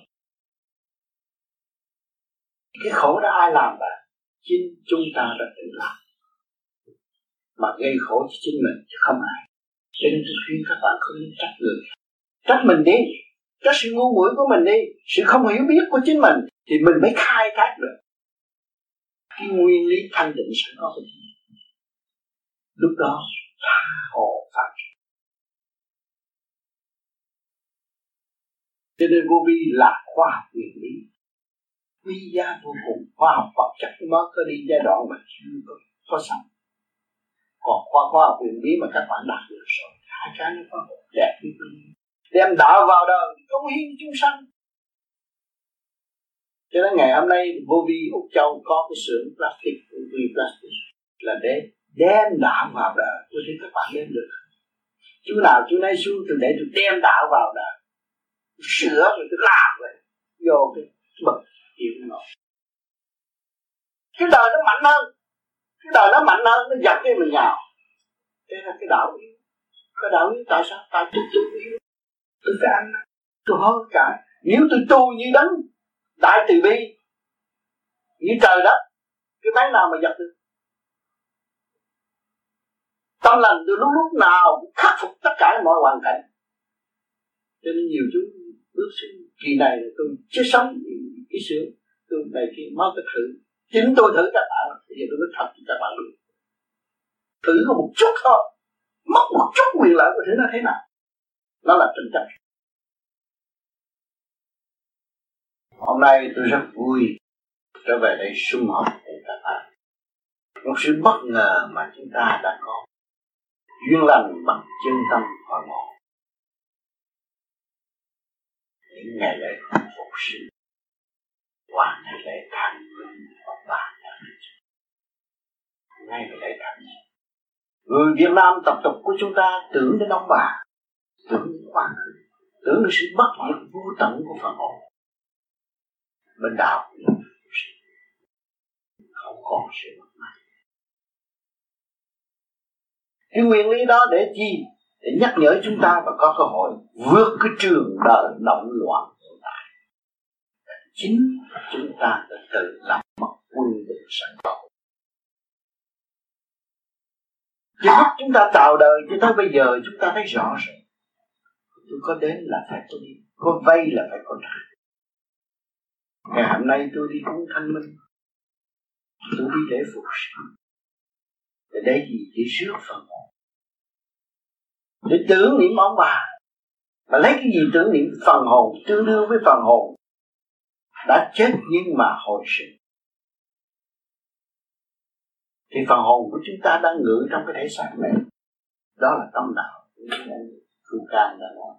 Cái khổ đó ai làm vậy? Chính chúng ta đã tự làm mà gây khổ cho chính mình chứ không ai. Cho nên tôi khuyên các bạn không nên trách người, trách mình đi, trách sự ngu muội của mình đi, sự không hiểu biết của chính mình thì mình mới khai thác được cái nguyên lý thanh định sẵn có của mình. Lúc đó tha hồ phát triển. Cho nên vô vi là khoa học nguyên lý quý giá vô cùng. Khoa học vật chất mới có đi giai đoạn mà chưa có, có sẵn. Còn khoa khoa học nguyên lý mà các bạn đạt được rồi, hai cái nó có đẹp như tôi đem đạo vào đời cống hiến chúng sanh. Cho nên ngày hôm nay vô vi Úc Châu có cái xưởng plastic, vô vi plastic là để đem đạo vào đời. Tôi thấy các bạn đem được. Chú nào chú nay xuống tôi để tôi đem đạo vào đời, tôi sửa rồi tôi làm rồi vô cái bậc chịu nổi. Cái đời nó mạnh hơn, cái đời nó mạnh hơn, nó giật cái mình nhào. Thế là cái đạo yếu. Cái đạo yếu tại sao? Tại tôi tôi yếu, tôi phải ăn, tôi hối cải. Nếu tôi tu như đấng đại từ bi, như trời đất, cái máy nào mà giật được? Tâm lành tôi lúc lúc nào cũng khắc phục tất cả mọi hoàn cảnh. Cho nên nhiều chú bước xuống kỳ này tôi chưa sống cái sướng, tôi này kia mới có thử. Chính tôi thử các bạn, bây giờ tôi nói thật cho các bạn biết. Thử có một chút thôi, mất một chút quyền lợi của thử nó thế nào. Nó là tranh chấp. Hôm nay tôi rất vui trở về đây sum họp với các bạn. Một sự bất ngờ mà chúng ta đã có duyên lành bằng chân tâm và ngộ. Những ngày lễ phục sinh, qua ngày lễ thành vinh và bàn ngay ngày lễ thành. Người Việt Nam tập tục của chúng ta tưởng đến ông bà, tưởng đến quá khứ, tưởng đến sự bất diệt vô tận của phần hồn. Bên đạo không còn sự mất mát. Cái nguyên lý đó để chi? Để nhắc nhở chúng ta và có cơ hội vượt cái trường đời động loạn hiện tại. Chính chúng ta đã tự làm mất quân bình sẵn có. Chứ lúc chúng ta chào đời cho tới bây giờ chúng ta thấy rõ rồi. Tôi có đến là phải có đi, có vay là phải có trả. Ngày hôm nay tôi đi cúng Thanh Minh, tôi đi để phục sinh, để để gì? Để rước phần hồn, để tưởng niệm ông bà. Mà lấy cái gì tưởng niệm? Phần hồn tương đương với phần hồn đã chết nhưng mà hồi sinh. Thì phần hồn của chúng ta đang ngự trong cái thể xác này. Đó là tâm đạo Cửu Can đã nói.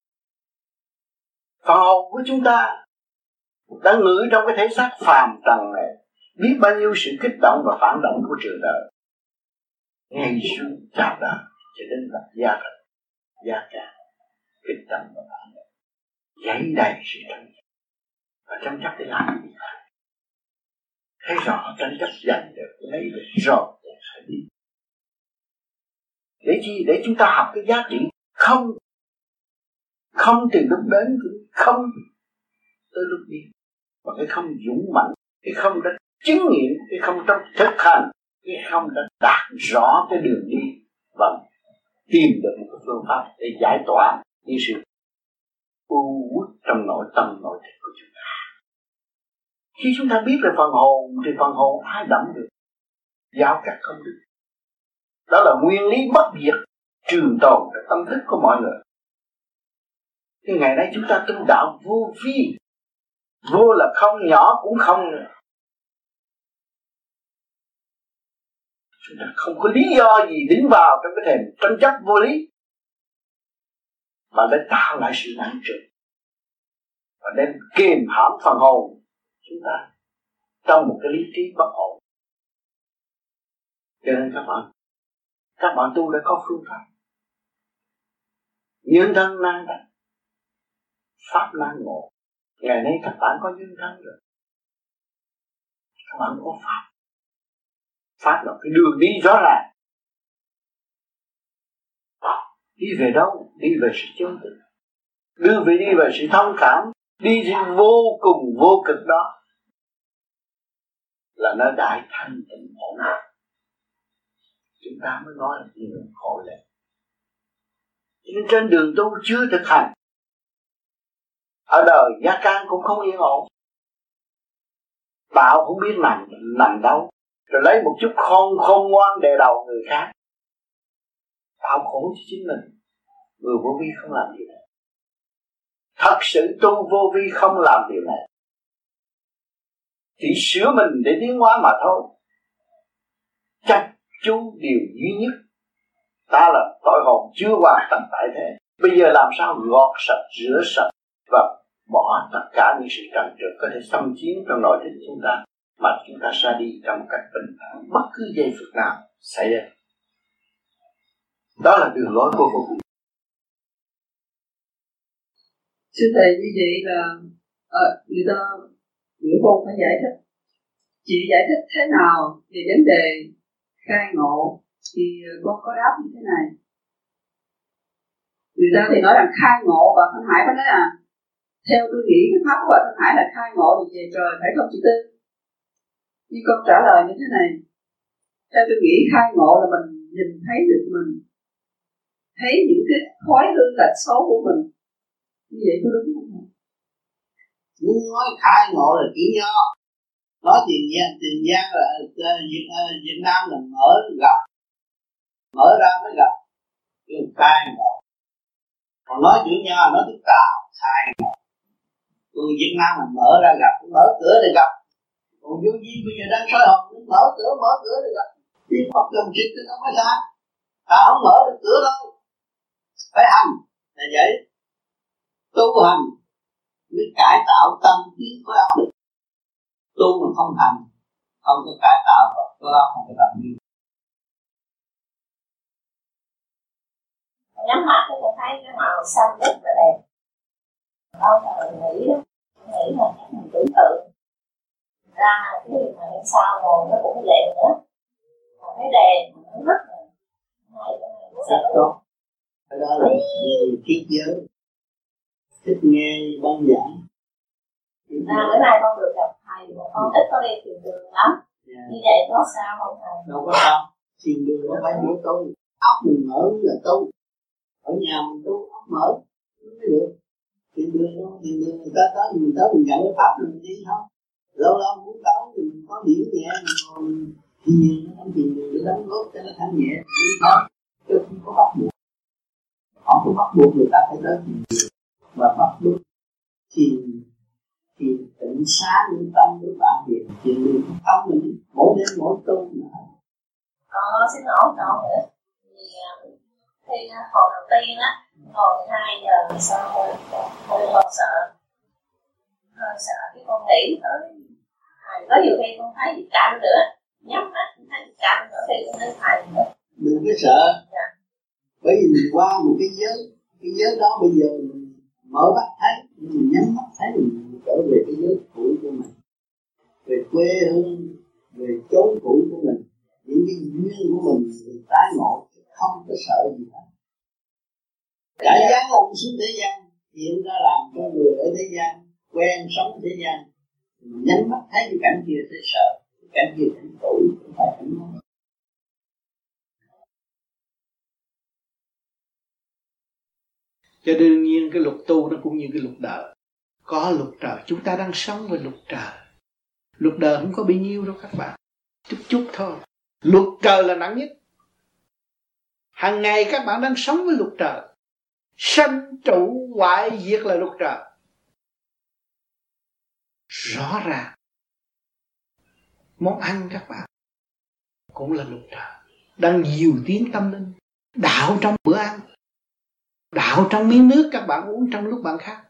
Phần hồn của chúng ta đang ngự trong cái thể xác phàm trần này, biết bao nhiêu sự kích động và phản động của trường đời. Ngay xuống chào đời cho đến là gia thật, gia cả, kích động và phản động, dấy đầy sự tranh chấp. Và tranh chấp để làm gì? Thấy rõ tranh chấp giành được, lấy được rồi để phải đi. Để chi? Để chúng ta học cái giá trị không, không từ lúc đến, không tới lúc đi. Và cái không dũng mạnh, cái không đã chứng nghiệm cái không trong thực hành, cái không đã đạt rõ cái đường đi và tìm được một cái phương pháp để giải tỏa những sự u uất trong nội tâm nội thức của chúng ta. Khi chúng ta biết về phần hồn thì phần hồn ai đắm được, giao cắt không được. Đó là nguyên lý bất diệt trường tồn trong tâm thức của mọi người. Thì ngày nay chúng ta tu đạo vô vi, vô là không, nhỏ cũng không nữa. Chúng ta không có lý do gì đứng vào trong cái thềm tranh chấp vô lý, mà để tạo lại sự nặng trịch và đem kiềm hãm phần hồn chúng ta trong một cái lý trí bất ổn. Cho nên các bạn các bạn tu đã có phương pháp. Nhân thân nan đắc, pháp nan ngộ. Ngày nay các bạn có nhân thân rồi, các bạn có pháp. Pháp là cái đường đi rõ ràng. Đi về đâu? Đi về sự chân thực, đưa về đi về sự thông cảm, đi đến vô cùng vô cực đó là nơi đại thanh tịnh ổn định. Chúng ta mới nói là những người khổ lệ. Nhưng trên đường tu chưa thực hành, ở đời gia can cũng không yên ổn. Bảo không biết nằm nằm đâu, rồi lấy một chút khôn khôn ngoan đè đầu người khác, tạo khổ cho chính mình. Người vô vi không làm điều này. Thật sự tu vô vi không làm điều này, chỉ sửa mình để tiến hóa mà thôi. Chắc chú điều duy nhất, ta là tội hồn chưa hoàn tất tại thế. Bây giờ làm sao gọt sạch, rửa sạch và bỏ tất cả những sự trần trượt có thể xâm chiếm trong nội thức chúng ta, mà chúng ta ra đi trong một cách bình thản bất cứ giây phút nào xảy ra. Đó là đường lối của vô vi. Sư thầy, như vậy là à, người ta người con phải giải thích. Chị giải thích thế nào về vấn đề khai ngộ thì con có đáp như thế này. Người ta thì nói rằng khai ngộ, và Thanh Hải phải nói là theo tôi nghĩ cái pháp của Thanh Hải là khai ngộ thì về trời, phải không chị Tư? Nhưng con trả lời như thế này. Theo tôi nghĩ khai ngộ là mình nhìn thấy được mình, thấy những cái thói hư tật xấu của mình. Như vậy có đúng không? Muốn nói khai ngộ là chữ nho, nói tiền gian tiền gian là Việt, Việt Nam là mở gặp, mở ra mới gặp, kêu khai ngộ. Còn nói chữ nho nói tức tạo khai ngộ. Người Việt Nam là mở ra gặp, mở cửa để gặp. Còn vô vi bây giờ đang soi hồn, mở cửa mở cửa để gặp. Tiên Phật làm chuyện thì nó mới ra. Ta không mở được cửa đâu, phải hành là vậy. Tu hành mới cải tạo tâm trí của óc. Tu mà không hành, không có cải tạo rồi có óc không có làm gì. Nhắm mắt thì tôi thấy cái màu xanh rất là đẹp. Đó là mình nghĩ đó, mình nghĩ là mình tưởng tượng ra cái gì mà đằng sau rồi nó cũng vậy nữa. Còn cái đèn nó rất là hay, cái này nó rất tốt. Cái đó là nhiều trí giới, thích nghe băng giảng. À, bữa nay con được gặp thầy mà con ít có đi thiền đường lắm. Yeah. Như vậy có sao không thầy? Đâu có sao. Thiền đường nó phải mở tu. Óc mình mở là tu. Ở nhà mình tu óc mở mới được. Thiền đường đó, thiền đường người ta tới mình tới mình nhận cái pháp mình đi thôi. Lâu lâu muốn tới thì mình có điểm nhẹ mình còn thiền không thiền đường để đóng góp cho nó thanh nhẹ đi thôi. Chứ không có bắt buộc. Không có bắt buộc người ta phải tới thiền đường. Và bắt buộc thiền thì tịnh xá lương tâm của bạn thì chuyện đường tâm mình mỗi đêm mỗi tu nữa. Con xin lỗi con nữa. Thì khi hồi đầu tiên á, ngồi hai giờ sau hơi hơi còn sợ, hơi sợ cái con nghĩ tới. À, có nhiều khi con thấy gì cạnh nữa, nhắm mắt thấy gì cạnh nữa thì con thấy thầy nữa. Đừng có sợ. Dạ. Bởi vì mình qua một cái giới, cái giới đó bây giờ mình mở mắt thấy, mình nhắm mắt thấy mình trở về cái giới cũ của mình, về quê hương, về chốn cũ của mình, những cái duyên của mình mình tái ngộ, không có sợ gì hết. Cả giáng ông xuống thế gian, hiện ra làm cho người ở thế gian quen sống thế gian, mình nhắm mắt thấy cái cảnh kia sẽ sợ, cảnh gì cảnh tội không phải cảnh ngon. Cho đương nhiên cái luật tu nó cũng như cái luật đời. Có luật trời, chúng ta đang sống với luật trời. Luật đời không có bao nhiêu đâu các bạn, chút chút thôi. Luật trời là nặng nhất. Hàng ngày các bạn đang sống với luật trời. Sanh trụ hoại diệt là luật trời. Rõ ràng. Món ăn các bạn cũng là luật trời. Đang dìu tiếng tâm linh. Đạo trong bữa ăn, đạo trong miếng nước các bạn uống trong lúc bạn khát,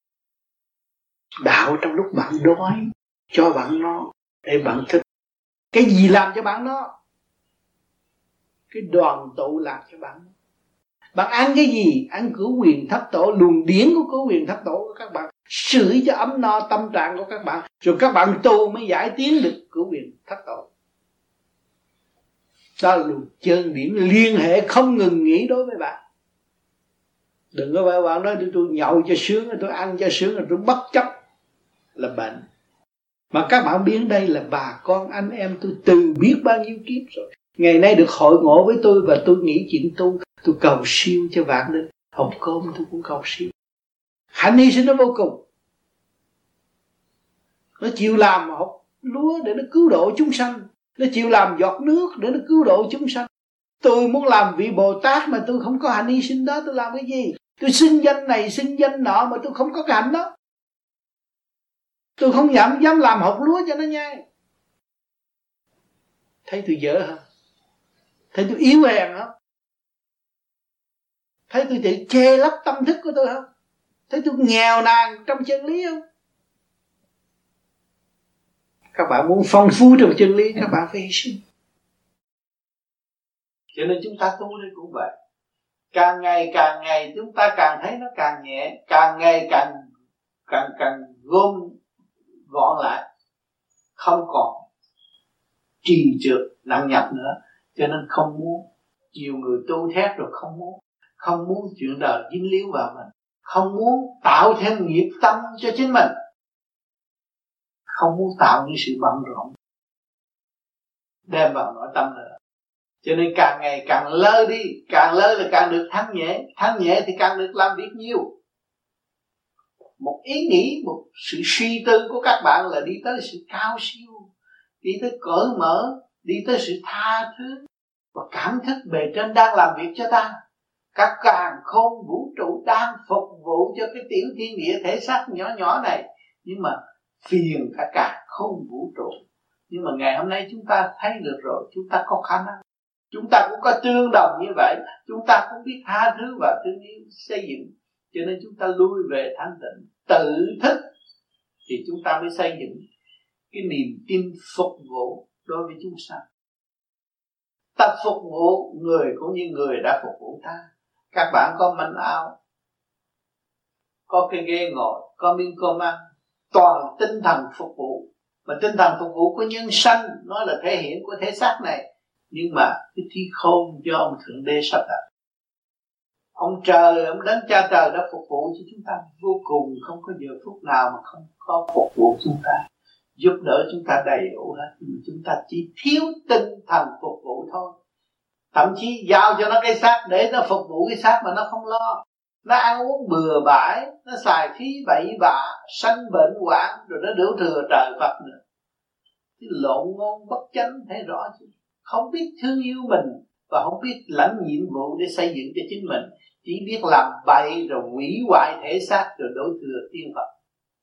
đạo trong lúc bạn đói cho bạn no để bạn thích. Cái gì làm cho bạn no? Cái đoàn tụ làm cho bạn no. Bạn ăn cái gì? Ăn cửu huyền thất tổ, luồng điển của cửu huyền thất tổ của các bạn, sưởi cho ấm no tâm trạng của các bạn, rồi các bạn tu mới giải tiến được cửu huyền thất tổ. Đó là luồng chân điển liên hệ không ngừng nghỉ đối với bạn. Đừng có bảo bạn nói tôi, tôi nhậu cho sướng, tôi ăn cho sướng, rồi tôi bất chấp là bệnh. Mà các bạn biết đây là bà con anh em tôi từ biết bao nhiêu kiếp rồi. Ngày nay được hội ngộ với tôi và tôi nghĩ chuyện tu, tôi cầu siêu cho vạn linh. Hộp cơm tôi cũng cầu siêu. Hạnh hy sinh nó vô cùng. Nó chịu làm hộp lúa để nó cứu độ chúng sanh. Nó chịu làm giọt nước để nó cứu độ chúng sanh. Tôi muốn làm vị Bồ Tát mà tôi không có hạnh hy sinh đó, tôi làm cái gì? Tôi xưng danh này xưng danh nọ mà tôi không có cái hạnh đó. Tôi không dám dám làm hột lúa cho nó nhai. Thấy tôi dở không? Thấy tôi yếu hèn không? Thấy tôi tự che lấp tâm thức của tôi không? Thấy tôi nghèo nàn trong chân lý không? Các bạn muốn phong phú trong chân lý, các bạn phải hy sinh. Cho nên chúng ta tu đây cũng vậy. Càng ngày càng ngày chúng ta càng thấy nó càng nhẹ, càng ngày càng càng càng gom gọn lại, không còn trì trượt nặng nhọc nữa. Cho nên không muốn. Nhiều người tu thét rồi không muốn, không muốn chuyện đời dính líu vào mình, không muốn tạo thêm nghiệp tâm cho chính mình, không muốn tạo những sự bận rộn đem vào nội tâm nữa. Cho nên càng ngày càng lơ đi, càng lơ là càng được thanh nhẹ, thanh nhẹ thì càng được làm việc nhiều. Một ý nghĩ, một sự suy tư của các bạn là đi tới sự cao siêu, đi tới cởi mở, đi tới sự tha thứ và cảm thức bề trên đang làm việc cho ta. Các càn khôn vũ trụ đang phục vụ cho cái tiểu thiên địa thể xác nhỏ nhỏ này, nhưng mà phiền cả càn khôn vũ trụ. Nhưng mà ngày hôm nay chúng ta thấy được rồi, chúng ta có khả năng, chúng ta cũng có tương đồng như vậy, chúng ta cũng biết tha thứ và thương yêu xây dựng. Cho nên chúng ta lui về thanh tịnh, tự thức thì chúng ta mới xây dựng cái niềm tin phục vụ đối với chúng sanh. Ta phục vụ người cũng như người đã phục vụ ta. Các bạn có manh áo, có cái ghế ngồi, có miếng cơm ăn, toàn tinh thần phục vụ. Mà tinh thần phục vụ của nhân sanh nó là thể hiện của thể xác này. Nhưng mà cái thi khôn do ông Thượng Đế sắp đặt. Ông trời, ông Đấng Cha Trời đã phục vụ cho chúng ta vô cùng, không có giờ phút nào mà không có phục vụ chúng ta, giúp đỡ chúng ta đầy đủ hết. Nhưng chúng ta chỉ thiếu tinh thần phục vụ thôi. Thậm chí giao cho nó cái xác để nó phục vụ cái xác mà nó không lo. Nó ăn uống bừa bãi, nó xài phí bậy bạ, sanh bệnh hoạn, rồi nó đổ thừa trời Phật nữa. Cái lộn ngôn bất chánh thấy rõ chứ. Không biết thương yêu mình và không biết lãnh nhiệm vụ để xây dựng cho chính mình, chỉ biết làm bậy rồi hủy hoại thể xác rồi đổ thừa tiên Phật.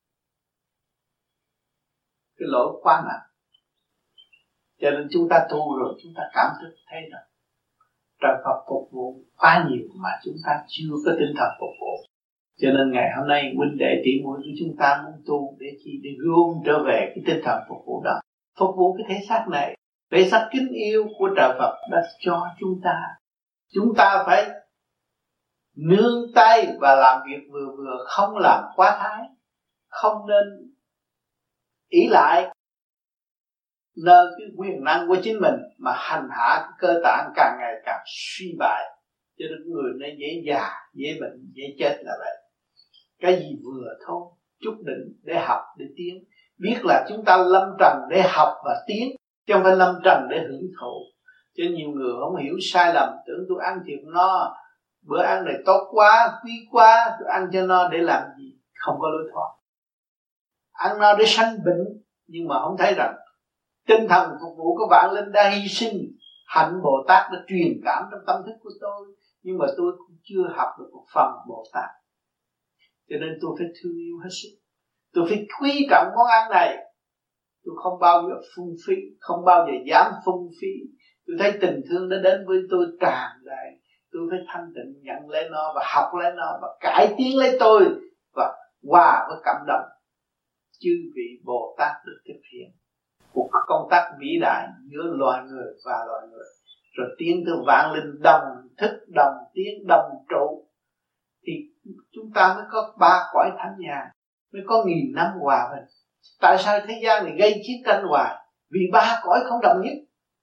Cái lỗi quá nặng. Cho nên chúng ta tu rồi chúng ta cảm thức thấy rằng trời Phật phục vụ quá nhiều mà chúng ta chưa có tinh thần phục vụ. Cho nên ngày hôm nay huynh đệ tỷ muội của chúng ta muốn tu để chi? Để gom trở về cái tinh thần phục vụ đó, phục vụ cái thể xác này. Thể xác kính yêu của trời Phật đã cho chúng ta. Chúng ta phải nương tay và làm việc vừa vừa, không làm quá thái, không nên ý lại nơi cái quyền năng của chính mình mà hành hạ cái cơ tạng càng ngày càng suy bại. Cho nên người nó dễ già, dễ bệnh, dễ chết là vậy. Cái gì vừa thôi, chút đỉnh để học, để tiến. Biết là chúng ta lâm trần để học và tiến, chứ không phải lâm trần để hưởng thụ. Cho nhiều người không hiểu sai lầm, tưởng tôi ăn thiệt no, bữa ăn này tốt quá, quý quá, tôi ăn cho no để làm gì? Không có lối thoát. Ăn no để sanh bệnh, nhưng mà không thấy rằng tinh thần phục vụ của vạn linh đã hy sinh, hạnh Bồ Tát đã truyền cảm trong tâm thức của tôi, nhưng mà tôi cũng chưa học được một phần Bồ Tát, cho nên tôi phải thương yêu hết sức. Tôi phải quý trọng món ăn này. Tôi không bao giờ phung phí, không bao giờ dám phung phí. Tôi thấy tình thương nó đến với tôi tràn đầy, tôi phải thanh tịnh nhận lấy nó và học lấy nó và cải tiến lấy tôi và hòa với cảm động. Chư vị Bồ Tát được thực hiện một công tác vĩ đại giữa loài người và loài người, rồi tiến tới vạn linh đồng thức, đồng tiến, đồng trụ, thì chúng ta mới có ba cõi thanh nhàn, mới có nghìn năm hòa bình. Tại sao thế gian này gây chiến tranh hoài? Vì ba cõi không đồng nhất.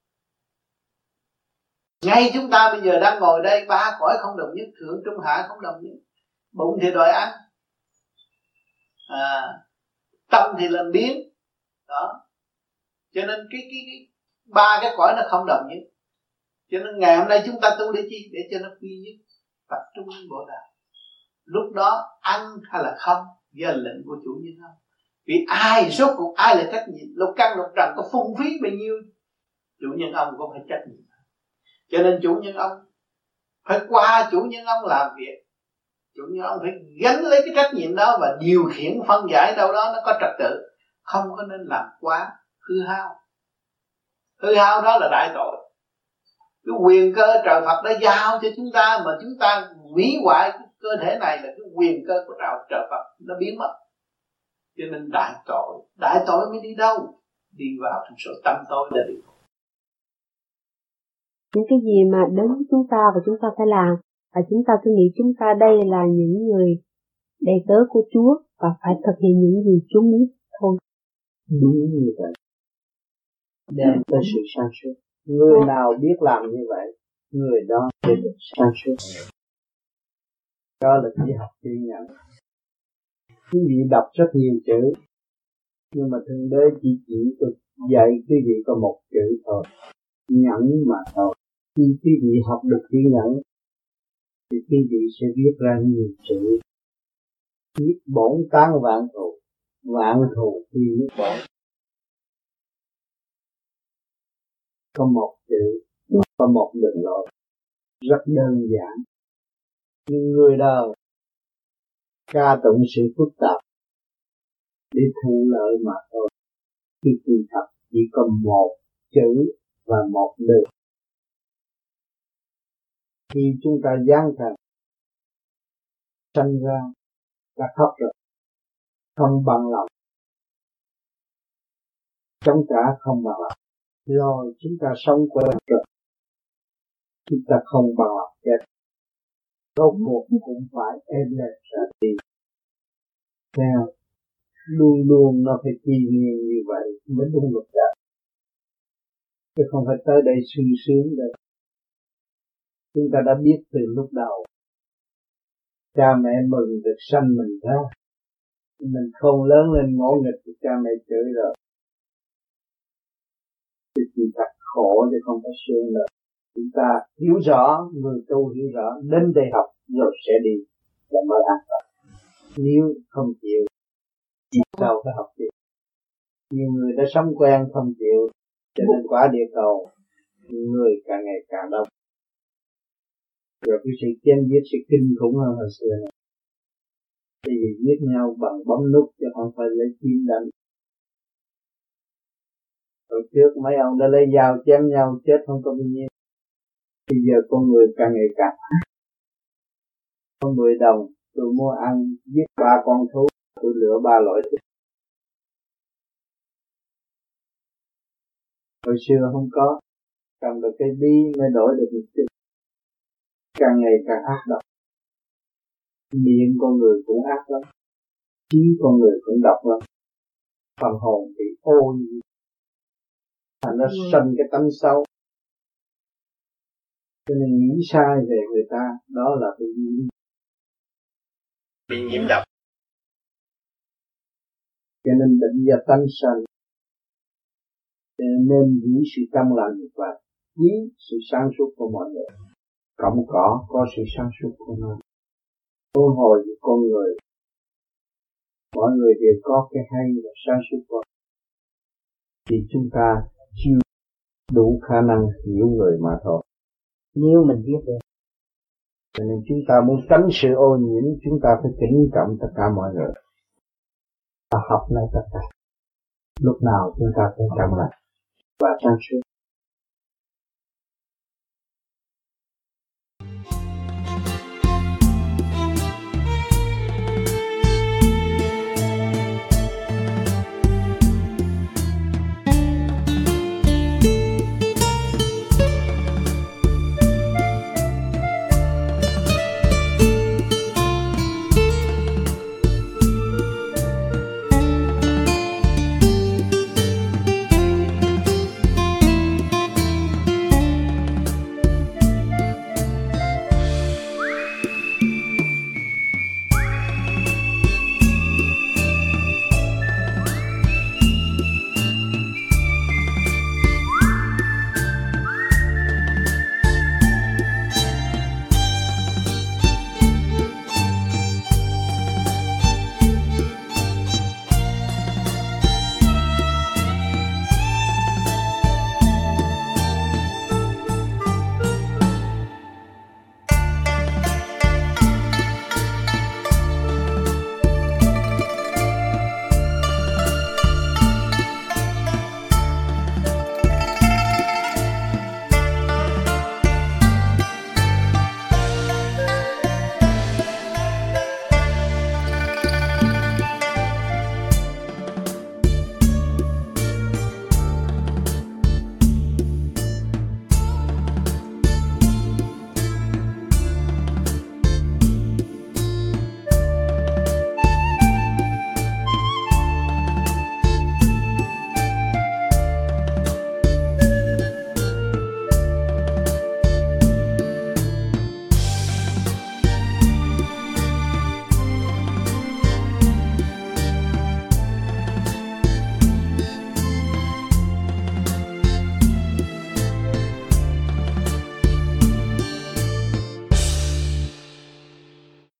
Ngay chúng ta bây giờ đang ngồi đây, ba cõi không đồng nhất, thượng trung hạ không đồng nhất. Bụng thì đòi ăn, à, tâm thì làm biến, đó. Cho nên cái cái cái ba cái cõi nó không đồng nhất. Cho nên ngày hôm nay chúng ta tu để chi? Để cho nó quy nhất, tập trung lên Bồ Đạo. Lúc đó ăn hay là không do lệnh của chủ nhân ông. Vì ai rốt cuộc ai là trách nhiệm? Lục căn lục trần có phung phí bao nhiêu, chủ nhân ông cũng phải trách nhiệm. Cho nên chủ nhân ông phải qua chủ nhân ông làm việc. Chủ nhân ông phải gánh lấy cái trách nhiệm đó và điều khiển phân giải đâu đó nó có trật tự. Không có nên làm quá hư hao. Hư hao đó là đại tội. Cái quyền cơ trời Phật đã giao cho chúng ta, mà chúng ta hủy hoại cái cơ thể này là cái quyền cơ của trời, trời Phật nó biến mất. Cho nên đại tội, đại tội mới đi đâu? Đi vào trong số tâm tối để đi. Những cái gì mà đến với chúng ta và chúng ta phải làm, và chúng ta cứ nghĩ chúng ta đây là những người đầy tớ của Chúa và phải thực hiện những gì Chúa muốn thôi. Đúng như vậy. Đem tới sự sáng suốt. Người nào biết làm như vậy, người đó sẽ được sáng suốt. Đó là chỉ học kiên nhẫn. Quý vị đọc rất nhiều chữ, nhưng mà Thượng Đế chỉ chỉ tôi dạy quý vị có một chữ thôi, nhẫn mà thôi. Khi quý vị học được kiên nhẫn, thì quý vị sẽ viết ra nhiều chữ. Viết bổn tán vạn thù, vạn thù khi viết bổn. Có một chữ, có một đường lối, rất đơn giản. Nhưng người đời ca tụng sự phức tạp để thu lợi mà thôi. Khi kỳ thật chỉ có một chữ và một đường. Khi chúng ta gian thần sanh ra đã khóc rồi, không bằng lòng, chống trả không bằng lòng, rồi chúng ta sống quen rồi, chúng ta không bằng lòng chết, rốt cuộc cũng phải êm đềm ra đi. Theo luôn luôn nó phải kỳ nghiêng như vậy mới đúng luật đạo, chứ không phải tới đây sung sướng đâu. Chúng ta đã biết từ lúc đầu, cha mẹ mừng được sanh mình ra, mình không lớn lên ngỗ nghịch thì cha mẹ chửi rồi. Thì chỉ thật khổ chứ không phải sướng nữa. Chúng ta hiểu rõ, người tu hiểu rõ, đến đây học rồi sẽ đi là mới an toàn. Nếu không chịu, thì sao phải học tiếp. Nhiều người đã sống quen không chịu, cho nên quả địa cầu người càng ngày càng đông. Rồi cái sự chém giết sẽ kinh khủng hơn hồi xưa này. Thì giết nhau bằng bấm nút chứ không phải lấy kiếm đánh. Hồi trước mấy ông đã lấy dao chém nhau chết không có bao nhiêu. Bây giờ con người càng ngày càng có mười đồng tôi mua ăn giết ba con thú, tôi lựa ba loại thịt. Hồi xưa không có, cầm được cây bi mới đổi được một chút. Càng ngày càng ác độc. Miệng con người cũng ác lắm, trí con người cũng độc lắm. Phần hồn bị ô nhiễm, thành nó sanh cái tánh xấu. Cho nên nghĩ sai về người ta, đó là bị nhiễm, bị nhiễm độc. Cho nên định và tánh sanh Nên giữ sự trong lành và quý sự sáng suốt của mọi người. Cọng cỏ có sự sáng suốt của nó. Huống hồ với con người, mọi người đều có cái hay và sáng suốt của nó. Thì chúng ta chưa đủ khả năng hiểu người mà thôi. Nếu mình biết được, cho nên chúng ta muốn tránh sự ô nhiễm, chúng ta phải kính trọng tất cả mọi người. Ta học lại tất cả. Lúc nào chúng ta cũng trọng lại và sáng suốt.